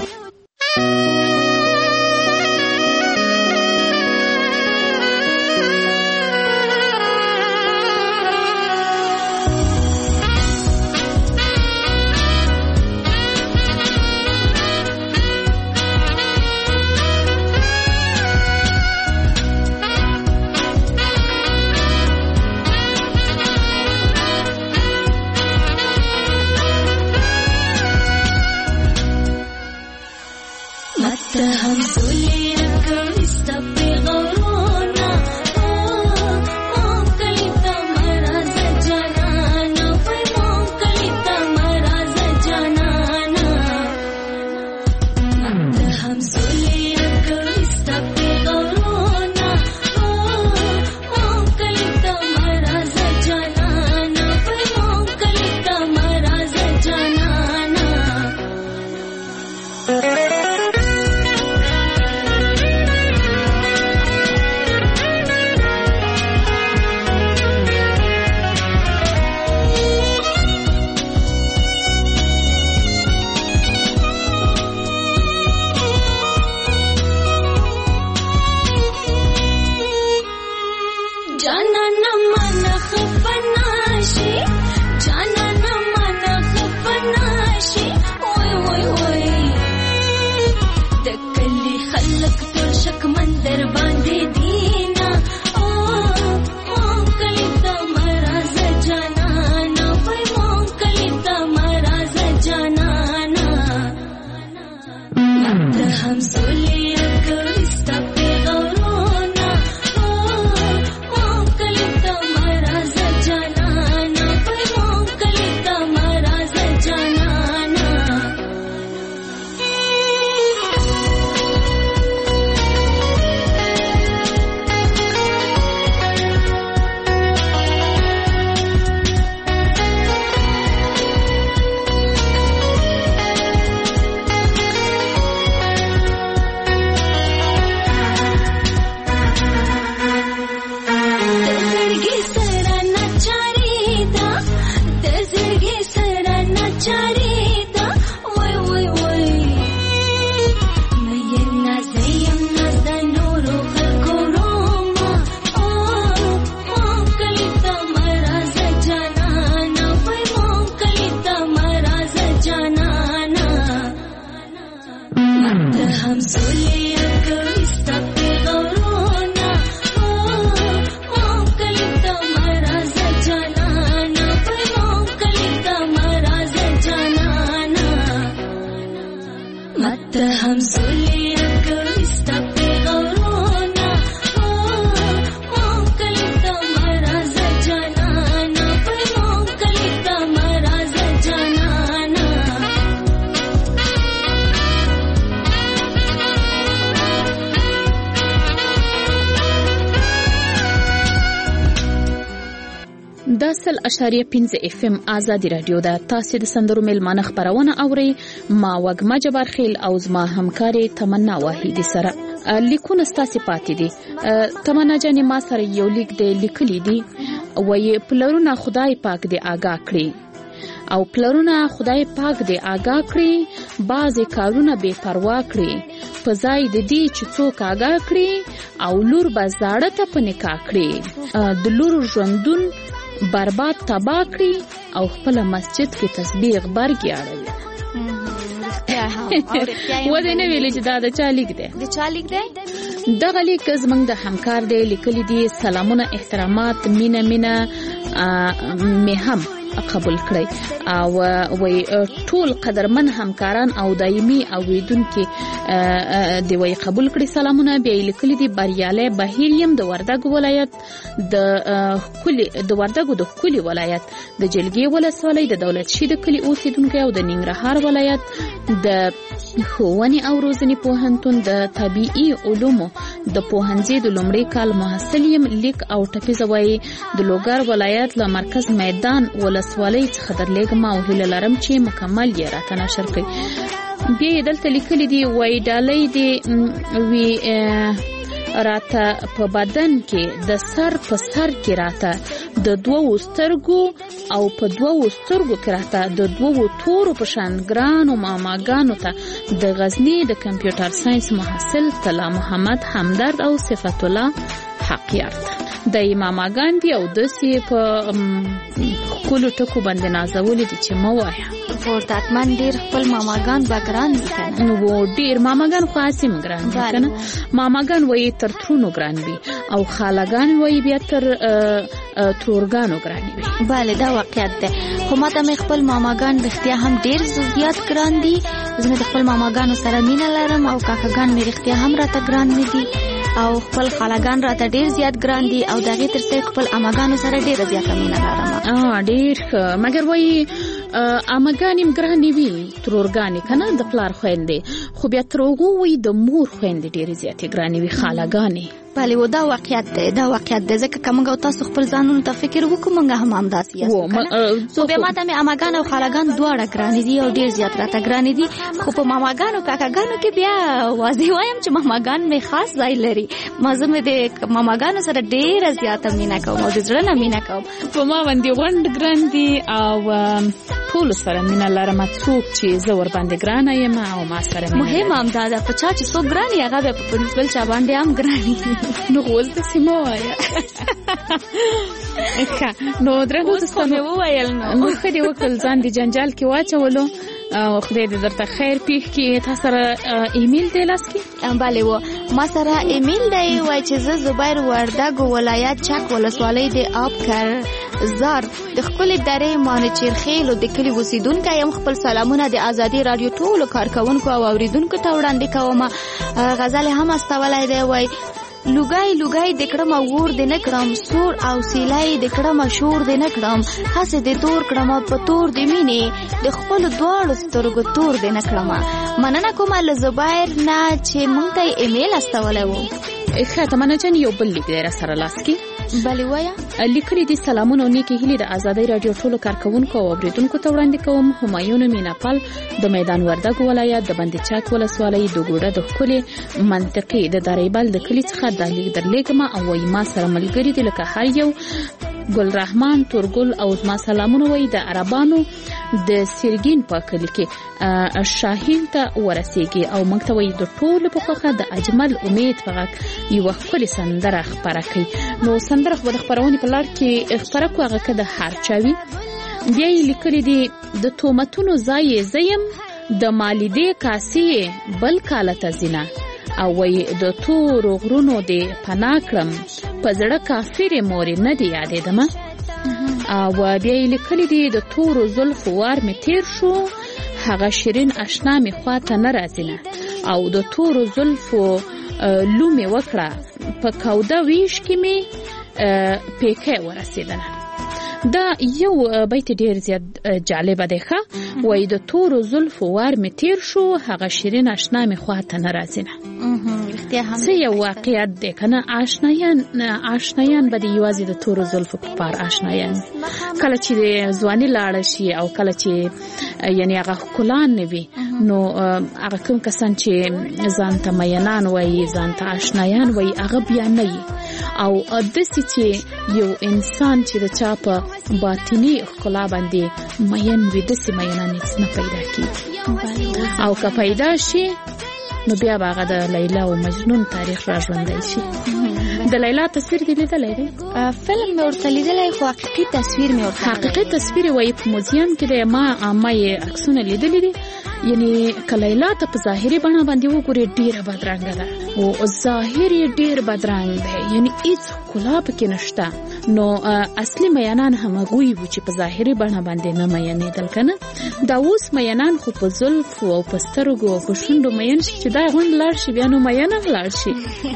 .5 FM آزادی رادیو ده. تاسو د سندرو ملمانه خبرونه اوري. ما وګما جبار خیل او زما همکاري تمنا واحدی سره لیکونه ستاسو پاتې دي. تمنا جانې ما سره یو لیک دی لیکلی دی وایي پلرونه خدای پاک دې آگاه کړي او پلرونه خدای پاک دې آگاه کړي بعضی کارونه بے پروا کړي په ځای د دې چې څوک آگاه کړي او لور به زاړه ته په نکاح کړي د لور ژوندون برباد تباہ کړي او خپل مسجد کې تسبیح غبرګي اړوي. و دې نه ویلې چې دا د چا لیک دی؟ د چا لیک دی؟ دغه لیک زموږ د همکار دی لیکلي دي. سلامونه احترامات مینه مې هم قبول کړی او وای ټول قدرمن همکاران او دایمي اوریدونکو دی وای قبول کړی سلامونه بیا لیکلي دی بریاله بهیریم د وردګ ولایت د وردګو د کلی ولایت د جلګي ولسوالۍ د دولت شي د کلی اوسیدونکو او د ننګرهار ولایت د ښوونې او روزنې پوهنتون د طبيعي علومو د پوهنځي د لومړي کال محصل یم لیک او ټپیزه وای د لوګر ولایت له مرکز میدان ولسوالۍ څخه درلېږم او هیله لرم چې مکمل یې راته نشر کړي. بیا دلته لیکلي دی وای ډالۍ دی وی راته په بدن کې د سر په سر کې راته د دوو سترګو او په دوو سترګو کې راته د دوو تورو په شان ګرانو ماماګانو ته د غزنی د کمپیوټر ساينس محصل طلا محمد همدرد او صفت الله حقیار د ماماګان دی او د سی په کولو ټکو باندې نازولې دي چې مو وایا ورتاتمن ډیر خپل ماماګان باګران دي کنه نو ډیر ماماګان خاصم ګران دي کنه ماماګان وایي تر ترونو ګران دي او خالاګان وایي بیا تر تورګانو ګران دي. bale دا واقعیت ده خو ماته مې خپل ماماګان بختیا هم ډیر زیات ګران دي زه د خپل ماماګانو سره مینه لرم او کاکاګان مې بختیا هم راته ګران دي او خپل خالاګان راته ډیر زیات ګران دي او دغه ترڅنګ خپل اماګانو سره ډیر زیات مینه لرم. ډیر مګر وایي اماګانې ګرانې وي ترورګانې کنه د پلار خويندې خو بیا تروغو وي د مور خويندې ډیر زیات ګرانې وي خالاګانې. bale و دا واقعیت ده ځکه کومه تاسو خپل ځانونو ته فکر وکومغه هم همداسې یاست خو به ماته مې اماګان او خالاګان دواړه ګرانې دي او ډیر زیات راته ګرانې دي خو په ماماګان او کاکاګانو کې بیا واضح وایم چې ماماګان مې خاص ځای لري مزه مې د ماماګانو سره ډیر زیات مینه کوم او د زړه نه مینه کوم په ما باندې غونډ ګران دي او ټول سره مینه لرم څوک چې زه ور باندې ګرانه یم او ما سره مهم هم دا په چا چې څوک ګران یې هغه په پرنسپل چا باندې هم ګران نو غوز د سیمه وایا نو درنو تاسو مې وویل نو خدي وکړ ځان دي جنجال کې واچولو او خدای دې درته خیر پیښ کړي. تاسو سره ایمیل دی لاس کې bale و ما سره ایمیل دی وای چې زه زبیر وردګ ولایت چک ولسوالۍ د آب کر زار د خپل درې مانچیر خیل او د کلی وسیدونکو یم خپل سلامونه د ازادي رادیو ټولو کارکونکو او اوریدونکو ته وړاندې کوم. غزل هم استولای دی وای لوګای د کړم ور د نکړم سور او سیلای د کړم شور د نکړم هڅه د تور کړم په تور د مینې د خپل دواړو سترګو تور د نکړم. مننه کوم له زبیر نه چې مونږ ته ایمیل استولای وو. خاطر منجن یو بل لیک دی سره لاس کې bale وایا لیکلي دي سلامونه نیکی هیلې د ازادي رادیو ټولو کارکونکو او اوریدونکو ته وړاندې کوم. همایون میناپال د میدان وردګ ولایت د بندي چاک ولسوالۍ د ګوډه د خپل منطقې د دریبال د کلی څخه د لیک درلېګم او وای ما سره ملګری دي لکه هر یو ګل رحمان تورګل او ما سلامونه وای د عربانو د سیرګین په کلی کې شاهین ته ورسېږي او موږ ته وای د ټولو په خوخه د اجمل امید په یو خپل سندره خبره کوي. نو سندره خبره خبرونه په لار کې خبره کوغه کده هر چاوي بیا لیکلي دي د تومتونو ځای زیم د مالیدې کاسي بل کاله تزینه او وای د تور غرونو د پناکرم پزړه کافر موري نه دی یادې دمه او بیا لیکلي دي د تور زلف وار می تیر شو هغه شیرین آشنا می خواته ناراضینه او د تور زلف لومي وکړه په کوده ویش کې می پېکه ورسیدنه. دا یو بیت ډیر زیات جالب دی ښه وای د تور زلف وار می تیر شو هغه شیرین آشنا می خواته ناراضینه. څه یو واقعیت دی کنه آشنایان به د یوازې د تور زلف په پار آشنایان کله چې ځواني لاړ شي او کله چې یعنی هغه کلان نوي نو هغه کوم کسان چې ځان ته مینان وای ځان ته آشنایان وای هغه بیا نه او داسې چې یو انسان چې د چا په باطنی ښکلا باندې مین وي داسې مینان هیڅ نه پیدا کیږي او که پیدا شي نو بیا هغه د لیلا او مجنون تاریخ را ژوندی شي. د لیلا تصویر دی لیدلای دی فلم مې ورته لیدلای خو حقیقي تصویر مې ورته حقیقي تصویر وای په موزیم کې د ما یې عکسونه لیدلې دي یعنی کلیلا ته په ظاهري بڼه باندې وګوري ډیره بدرنګه ده او ظاهري ډیر بدرنګ ده یعنی هیڅ ښکلا پکې نشته. نو اصلي مینان همغوی وو چې په ظاهري بڼه باندې نه مینېدل کنه. دا اوس مینان خو په زلفو او په سترګو او په شونډو مین شي چې دا غونډ لاړ شي بیا نو مینه لاړ شي.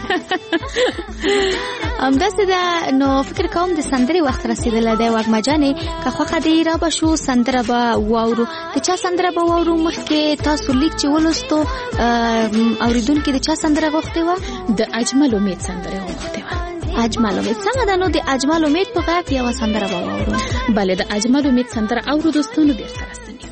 همداسې ده. نو فکر کوم د سندرې وخت رسېدلی دی وږمه جانې، که خوښه دې را به شو سندره به واورو. د چا سندره به واورو؟ مخکې تاسو لیک چې ولوستو اورېدونکي د چا سندره غوښتې وه؟ د اجمل امید سندره غوښتې وه. اجمل امید سمه ده. نو د اجمل امید په غږ یوه سندره به واورو. بله د اجمل امید سندره اورو دوستانو. بیرته راستنیږو.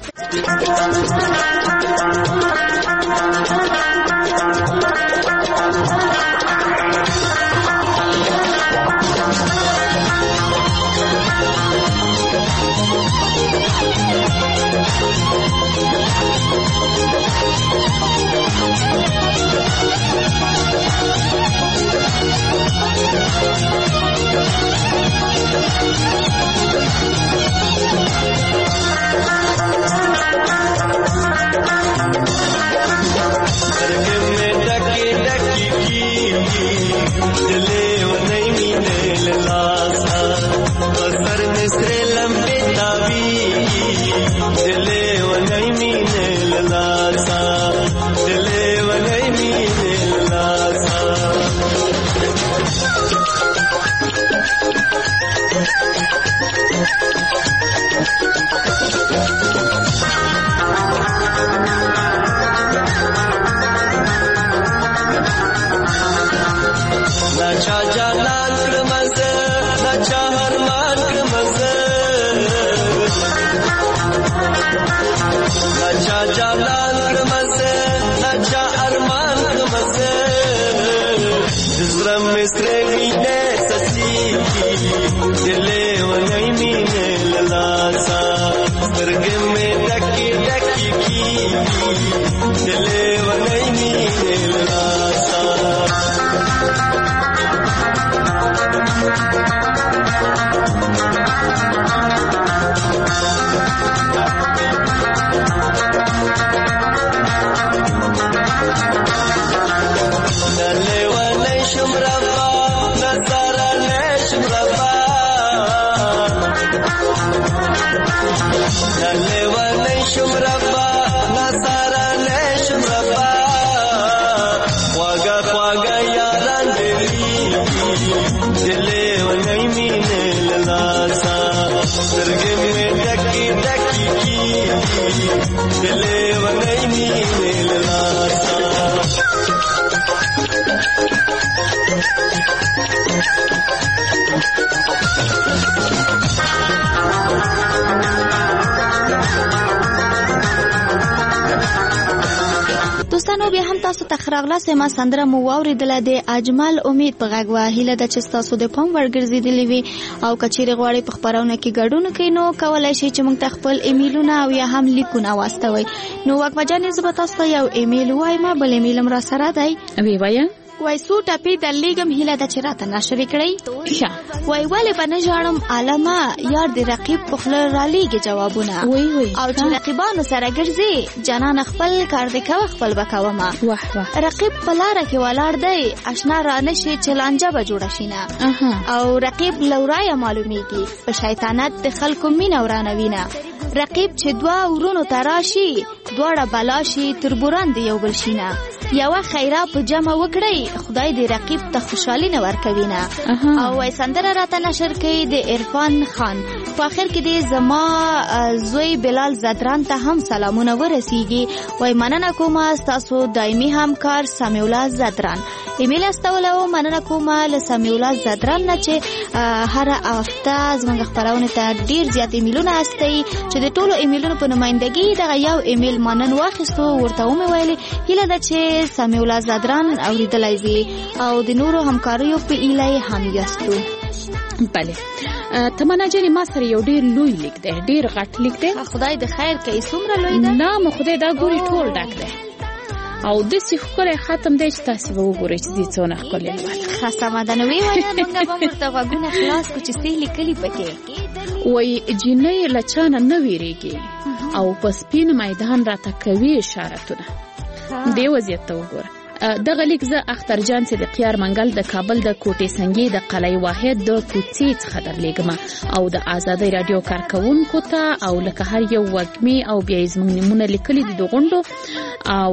دوستانو بیا هم تاسو ته خراغلاس ما سندره مو واوریدله د اجمل امید په غږ وه. هیله ده چې تاسو د پام وړ ګرځېدلې وي او که چیرې غواړئ په خپرونه کې ګډون وکړئ نو کولی شئ چې موږ ته خپل ایمیلونه او یا هم لیکونه واستوئ. نو وږمه جانې زه به تاسو ته یو ایمیل ووایم. بل ایمیل هم را سره دی. وی وایه وای څو ټپې درلیږم هیله ده چې راته نشرې کړئ. وای ولې به نه ژاړم عالمه یار د رقیب په خوله رالیږي جوابونه. او چې رقیبانو سره ګرځې جانان خپل کار دې کوه خپل به کومه. رقیب په لاره کې ولاړ دی اشنا را نشي چې لانجه به جوړه شي نه. او رقیب لورایه معلومیږي په شیطانت د خلکو مینه ورانوینه. رقیب چې دوه ورونو ته راشي دواړه بلا شي تر بوران د یو بل شي نه. یوه خیره په جمع وکړئ خدای دې رقیب ته خوشحالي نه ورکوي نه. او وای سندره راته نشر کوي د عرفان خان. په آخر کې دې زما زوی بلال زدران ته هم سلامونه ورسیږي. وای مننه کومه ستاسو دایمي همکار سمیع الله زدران. ایمیل استولو مننه کومه له سمیع الله زدران نه چې هره هفته زموږ خپرونه ته ډیر زیات ایمیلونه استوي چې د ټولو ایمیلونو په نمائندګي دغه یو ایمیل مانن واخیستو ورته ومې ویلې هیله ده چې سمیع الله زدران اوریدلی وي او د نورو همکاریو په ایله هم یاستو. بله تمنا جانې ما سره یو ډیر لوی لیک دی ډیر غټ لیک دی. خدای د خیر کوي. څومره لوی دی؟ نه خدای دا ګوري ټول ډک دی او داسې ښکلی ختم دی چې تاسې به وګورئ چې دې څونه ښکلی لولي. ښه سمه ده. نو ویې وایه موږ به ورته غوږونه خلاص کړو چې څه یې لیکلي پکې. وایي جینۍ له چا نه نه ویرېږي او په سپین میدان راته کوي اشارتونه. دې وضعیت ته وګوره. د غلیک ز اخترجان صدیقیار منګل د کابل د کوټې سنگي د قلعه واحد د کوڅې څخه درلېګم او د آزادۍ رادیو کارکونکو ته او لکه هر یو وګمي او بیا زموږ نمونه لیکلي دي د غونډو او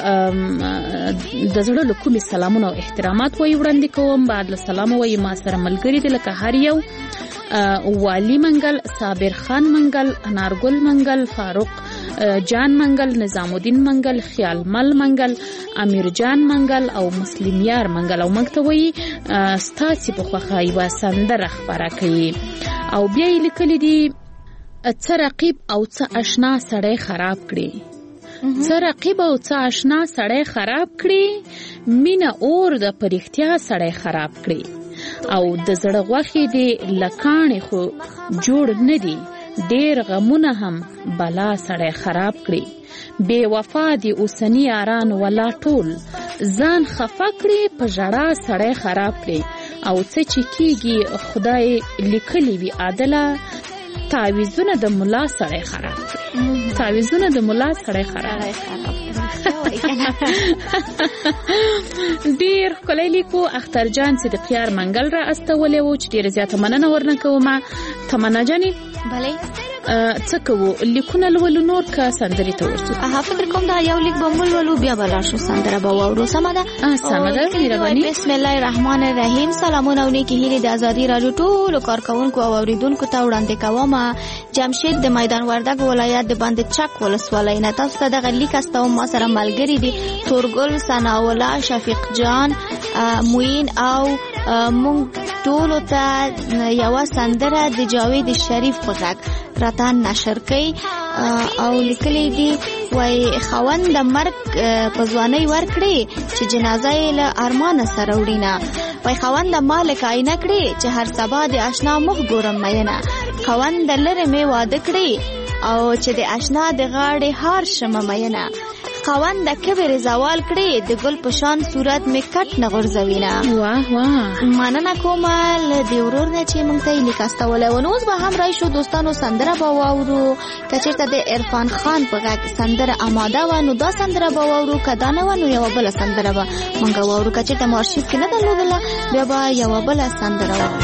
د زړه له کومې سلامونه او احترامات وایي وړاندې کوم. بعد له سلام وایي ما سره ملګري دي لکه هر یو والی منګل، صابر خان منګل، انارګل منګل، فاروق جان منګل، نظام الدین منګل، خیال مل منګل، امیر جان منګل او مسلم یار منګل او مکتوي ستاسو په خوخه یو سندره خبره کوي او بیا یې لیکلي دي څه رقیب او څه آشنا سړی خراب کړي، څه رقیب او څه آشنا سړی خراب کړي، مینه اور د پرختیا سړی خراب کړي او د زړه غوښې دی لکانې خو جوړ نه دي، ډېر غمونه هم بلا سړی خراب کړي، بے وفا دی اوسنی یاران ولا ټول ځان خفه کړي، په ژړا سړی خراب کړي او څه چې کیږي خدای لیکلي وي عادله، تعویذونه د ملا سړی خراب کړي، تعویذونه د ملا سړی خراب ډیر ښکلی لیکو. اخترجان صدیقیار منګل را استولی و چې ډیره زیاته مننه ورنه کومه. تمنا جانې بله څه کوو لیکونه لولو نور که سندرې ته ورسو؟ فکر کوم دا یو لیک به مو لولو بیا به لاړ شو سندره به واورو. سمه ده مهرباني. بسم الله الرحمن الرحیم. سلامونه او نیکې هیلې د ازادي راډیو ټولو کارکوونکو او اوریدونکو ته وړاندې کوم. جمشید د میدان وردګ ولایت د بند چک ولسوالۍ نه تاسو ته دغه لیک استوم. ما سره ملګري دي تورګل، ثناءالله، شفیق جان، موین او مونږ ټولو ته یوه سندره د جاوید شریف په غږ راته نشر کوي او لیکلي دي وای خوند د مرګ په ځوانۍ ورکړي چې جنازه یې له ارمانه سره وړینه، وای خوند د مالک آینه کړي چې هر سبا د آشنا مخ ګورم مینه، خوند د لرې مې واده کړي او چې د آشنا د غاړې هار شمه مینه، خوند د کبر زوال کړي د ګل په شان صورت مې کټ نه غورځوینه. واه واه مننه کوم له دې ورور نه چې موږ ته یې لیک استولی و. نو اوس به هم راشو دوستانو سندره به واورو. که چېرته د عرفان خان په غږ سندره اماده وه نو دا سندره به واورو، که دا نه وه نو یوه بله سندره به موږ واورو. که چېرته مو ارشیف کې نه درلودله بیا به یوه بله سندره واورو.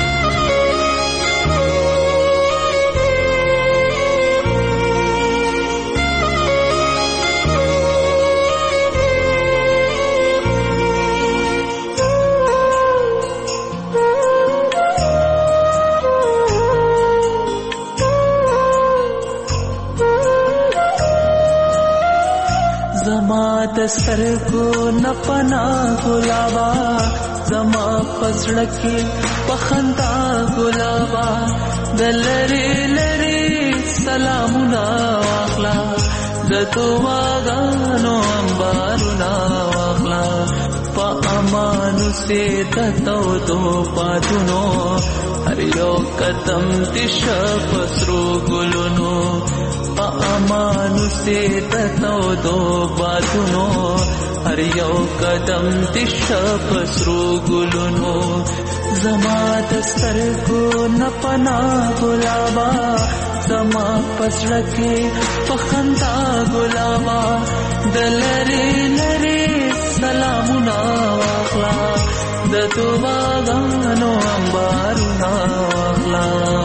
سترګو نه پناه ګلابا زما پسړه کې پخندا ګلابا د لری لری سلامونه واخلا د دعاګانو انبارونه واخلا په امانو سي تتو دو پاتونو هر یو قدم دش پسرو ګلونو په امانو سي تتو دو پاتونو هر یو قدم دش پسرو ګلونو زما دسترګو نه پناه ګلابا زما پسړه کې پخندا ګلابا د لری لری سلامونه واخلا د دعاګانو انبارونه واخلا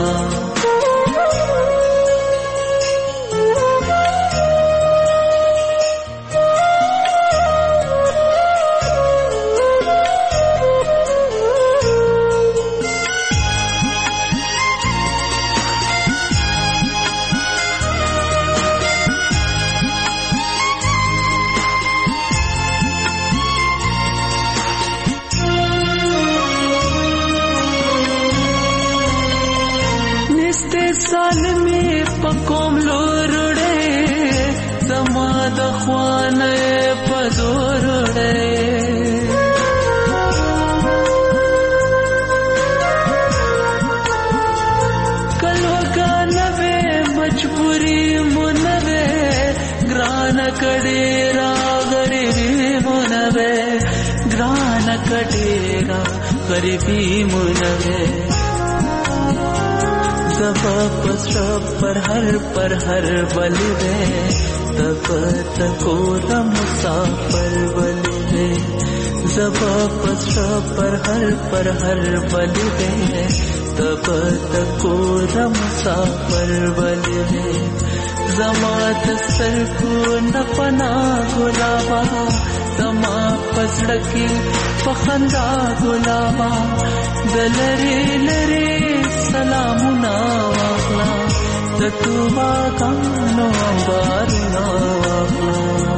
پکوم لورړې زما د خوانې پزورړې کلو غانوې مجبوري مونوې ګران کډې را غریبي مونوې ګران کډې را غریبي مونوې तब पसरा पर हर बलि रे तब तको मुसाफर बलि रे زبا پسرا پر هر بلی دے تب تکور مسافر بلی دے زمات سر کو نپنا گلابا زما پسڑکی پخندا گلابا دلری لری سلامنا واغلا دتوبا کانو بارنا واغلا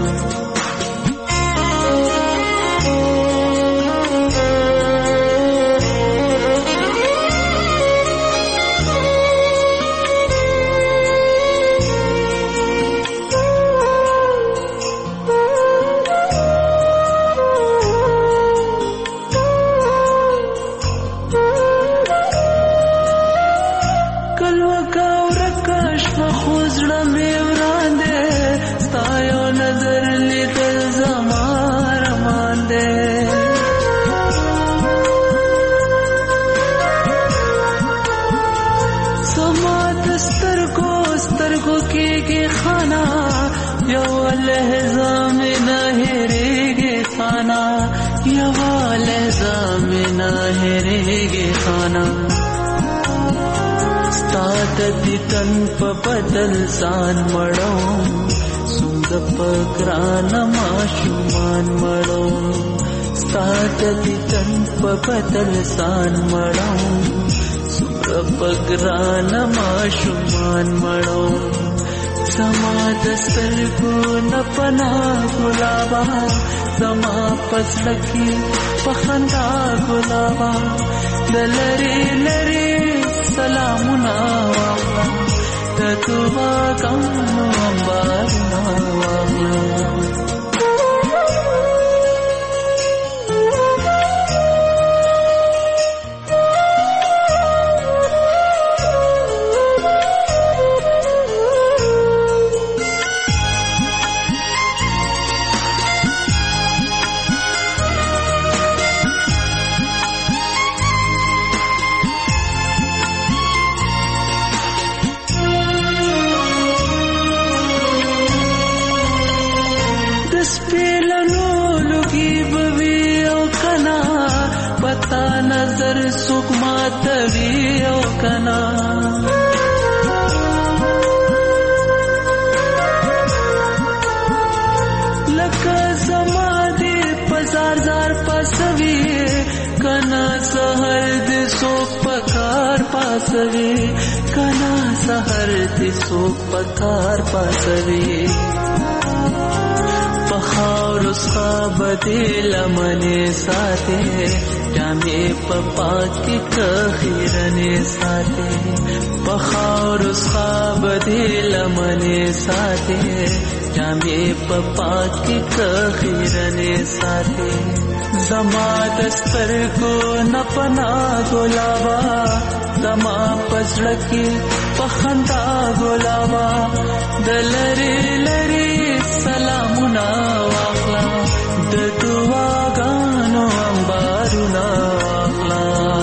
ستادتی تن پا بدل سان مڑو سنگ پا گران ماشومان مڑو ستادتی تن پا بدل سان مڑو سنگ پا گران ماشومان مڑو زما دستر کو نپنا گلابا زما پسلکی پخندا گلابا دلری لری سلامنا واغلا تتوبا کانو امبارنا واغلا नजर सुकमा तवियो कना लका समाधि पजार जार पासवी कना सहर दिसो पकार पासवी कना सहर दिसो पकार पासवी पखार उसका बदिल मने साथे जामे पपा की कखीरने साथे पखार उसका बदिल मने साथे जामे पपा की कखीरने साथे जमा दस्तर को नपना गुलाबा जमा पसड़की पखंदा गुलाबा दलरी लरी सलामुना वागला दतुवा गानो अंबारुना वागला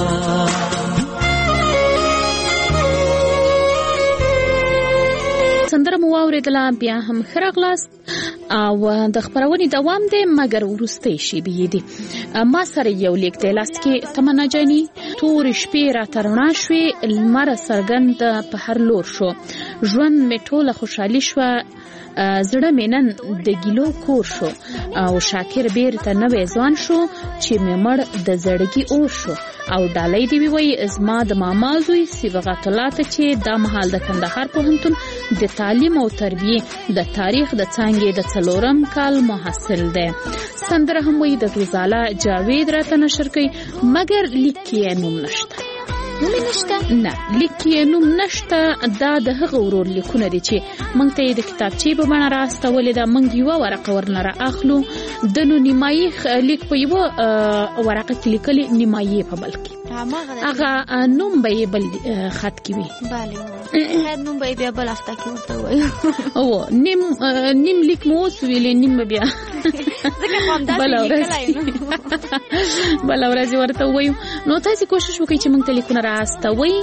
سندره مو واوریدله بیا هم خراغلاست او د خبرونې دوام دی مګر ورسته شي بيدي ما سره یو لیک دی لاس کې تمنا جاني تور شپې را ترنا شوې لمر سرګند په هر لور شو ژوند می ټوله خوشحالي شو زړه مینن د ګلو کور شو او شاکر بیرته نوې ځوان شو چې مړ د زړګي اور شو او ډالۍ دی وی ازما د ماما زوی صبغت الله ته چې د محل د کندهار پوهنتون د تعلیم او تربیه د تاریخ د څانګې د څلورم کال محصل دی سندره هم وی د غزاله جاوید راته نشر کوي مګر لیکي نوم نشته نوم نشته نه لیکي نوم نشته دا د هغه ورور لیکونه دي چې مونږ ته د کتابچې په بڼه راستولې ده مونږ یو ورقه ورنره اخلو د نو نیمایي لیک په یو ورقه کې لیکلي نیمایي په بل کې هغه نوم به بل خط کې وي bale هر نوم به بیا بل هفته کې ورته وایو او نیم لیک مو اوس ویلې نیم بیا ځکه هم دا بل ورځ ورته وایو نو تاسو کوشش وکړئ چې موږ ته لیکونه راستوي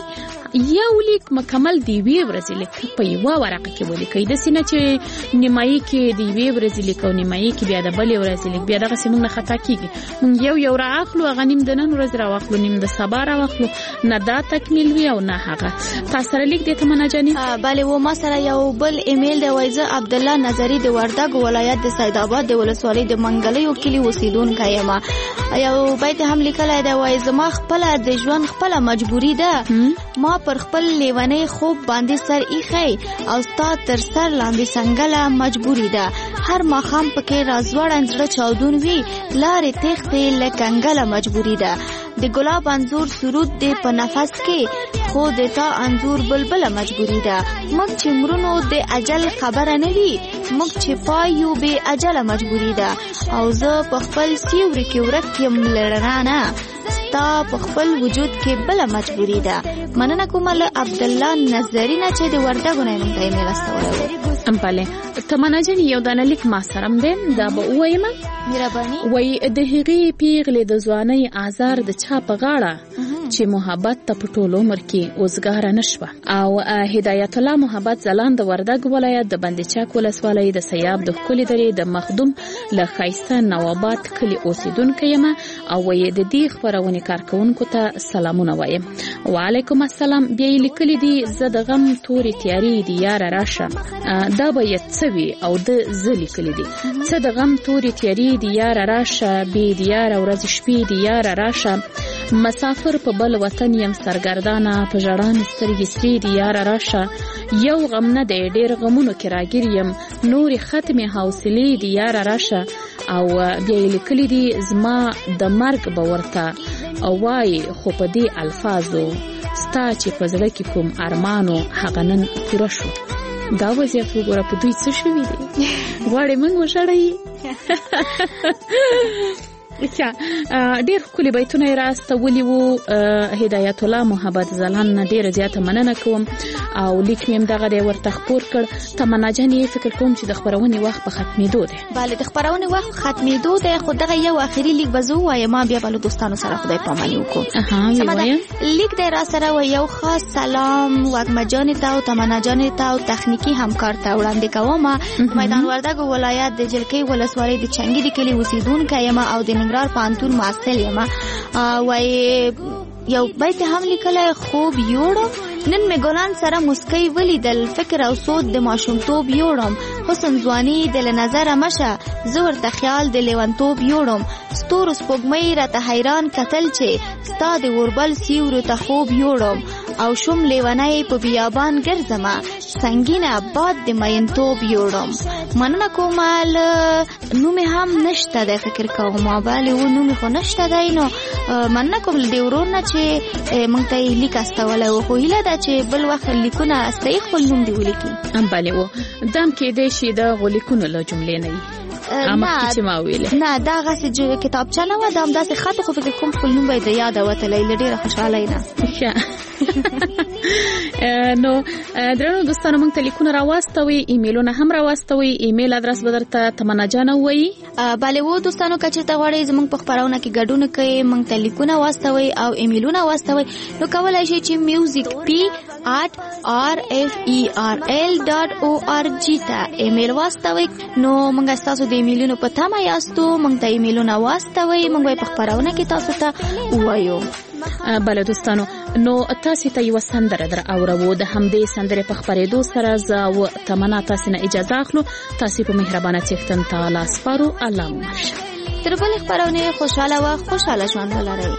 یو لیک مکمل دی وی ورځ لیک په یو ورقه کې ولیکئ د سینه چې نیمایي کې دی وی ورځ لیک او نیمایي کې بیا د بل ورځ لیک بیا دغه سیمه نه خطا کیږي موږ یو راخلو غنیم د نن ورځ راخلو نیم د سبا راخلو نه دا تکمیل وی او نه هغه تاسو سره لیک د تمنا جانی bale و ما سره یو بل ایمیل دی وایزه عبد الله نظری د وردګ ولایت د سید آباد د ولسوالۍ د منګلیو کلی اوسیدونکی یم یو بیت هم لیکلای دی وایزه ما خپل د ژوند خپل مجبوری ده ما پر خپل لیونی خوب باندې سر ایخی او ستا تر سر لاندې څنګه مجبوری ده هر ماخام پکې رازوړن زړه چاودون وی لارې تخته لکنګله مجبوری ده د ګلاب انزور سرود دی په نفس کې خو د تا انزور بلبل مجبوری ده موږ چې مرونو د اجل خبره نه وي موږ چې پایو به اجل مجبوری ده او زه په خپل سیوري کې ورک یم لړنانه تا په خپل وجود کې بل مجبوری ده مننه کوم له عبد الله نظری نه چې د وردګو نه موږ ته ایمیل استوره امپاله تمنا جن یو دانه لیک ما سرم دین دا به وایم مهرباني وای د هغې پیغلې د ځوانۍ آزار د چا په غاړه چې محبت ته په ټول عمر کې اوسګاره نشوه او هدایت الله محبت زلان د وردګ ولایت د بندچاک ولسوالۍ د سیاب د کلی درې د مخدوم له خایسته نوابات کلی اوسیدونکو یم او وای د دې خبرونه کارکونکو ته سلامونه وایم وعلیکم السلام بیا لیکلی دی زه د غم توري تیاری دی یار راشه دا به یتسوي او د زلی کلی دی زه د غم توري تیاری دی یار راشه بی دی یار ورځ شپې دی یار راشه مسافر په بل وطن یم سرګردانه په ژړان سترګې سری دی یار راشه یو غم نه دی ډیر غمونو کې راګیر یم نور ختمه حوصله دی یار راشه او بیا لیکلی دی زما د مرګ باورته او وای خو په دې الفاظو ستا چې په زړه کې کوم ارمانو هغه نن پوره شو دا وضعیت وګوره په دوی څه شوي دي غواړې موږ وشړئ ډیر ښکلي بیتونه یې راستولي وو هدایت الله محبت زلان نه ډیره زیاته مننه کوم او لیک مې همدغه دی ورته خپور کړ تمنا جانې فکر کوم چې د خپرونې وخت په ختمېدو دی بله د خپرونې وخت ختمېدو دی خو دغه یو آخري لیک به زه ووایم بیا به له دوستانو سره خدای پاماني وکړو لیک دی را سره و یو خاص سلام وږمه جانې ته او تمنا جانې ته او تخنیکي همکار ته وړاندې کوم میدان وردګ ولایت د جلکۍ ولسوالۍ د چنګي د کلي اوسیدونکی یم او د ننګرهار پوهنتون محصل یم وایي یو بیت هم لیکلی خوب یوړم نن مې ګلان سره مسکی ولیدل فکر او سوچ د ماشومتوب یوړم حسن ځواني د له نظره مشه زه ورته خیال د لیونتوب یوړم ستورو سپوږمۍ راته حیران کتل چې ستا د اوربل سیورو ته خوب یوړم او شوم لیونی په بیابان ګرځمه سنګینه باد د مینتوب یوړم مننه کومه نومې هم نشته دی فکر کوم بلې و نومې خو نشته دی نو مننه کوم د ورور نه چې موږ ته یې لیک استولی و خو هیله ده چې بل وخت لیکونه استوي خپل نوم دې ولیکي بلې و دم کېدی شي د لیکونو له جملې نه وي نه دا غسې کتابچه نه وه دا همداسې خط خو فکر کوم خپل نوم به یې د یاده وتلی له ډېره خوشحالۍ نه نو درنو دوستانو موږ ته لیکونه راواستوي ایمیلونه هم راواستوي ایمیل ادرس به درته تمنا جانه ووایي بلې و دوستانو که چېرته غواړئ زموږ په خپرونه کې ګډون کوئ موږ ته لیکونه واستوئ او ایمیلونه واستوئ نو کولی شئ چې music@rferl.org ته ایمیل واستوئ نو موږ ستاسو د ایمیلونو په تمه یاستو موږ ته ایمیلونه واستوئ موږ به په خپرونه کې تاسو ته ووایو بله دوستانو نو تاسو ته یو سندره در اورو د همدې سندره په خبرېدو سره زه او تمنا تاسو نه اجازه اخلو تاسو په مهربانه څښتن تعالی سپارو الله مو مرشه تر بل خبرونه خوشاله او خوشاله ژوند ولرئ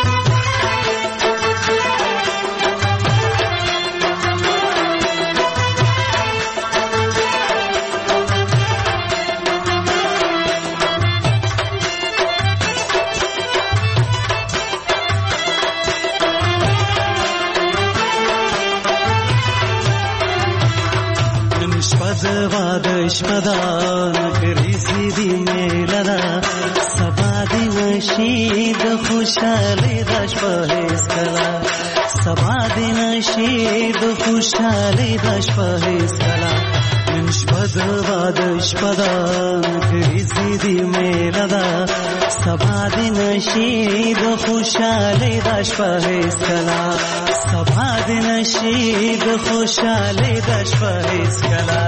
شپدا نګریزي دی میلدا سبا دی نشي د خوشاله د شپه اسکلا سبا دی نشي د خوشاله د شپه اسکلا نن شپه شپد شپدان کریزی دی میلدا سبا دی نشید خوشالی داش پهیز کلا سبا دی نشید خوشالی داش پهیز کلا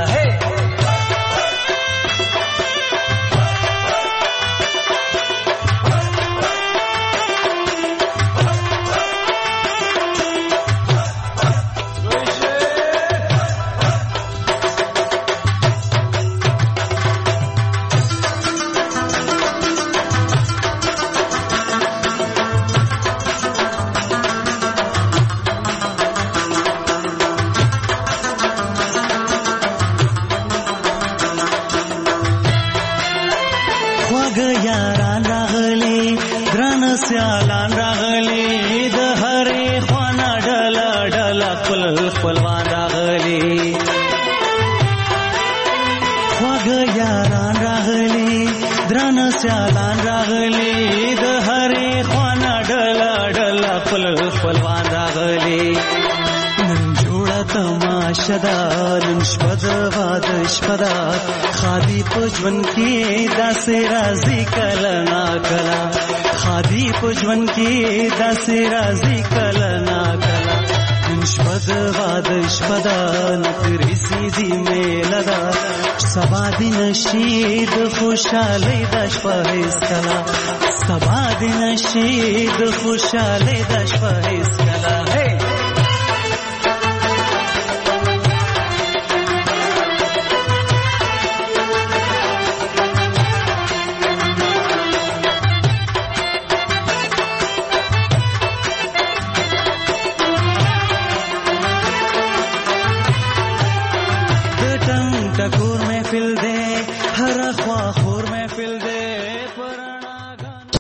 یاران راغلی درن سیالان راغلی د هرې خوانا ډلا ډلا خپلوان راغلی خواږه یاران راغلی درن سیالان راغلی د هرې خوانا ډلا ډلا خپلوان راغلی تماشدا نن شپد واد شپدا خادي پجون کې داسې راځي کله نا کلا خادي پجون کې داسې راځي کله نا کلا نن شپد واد شپدا نکرسي دي میلدا سبا دي نشید خوشالي د شپه هیڅ کلا سبا دي نشید خوشالي د شپه هیڅ کلا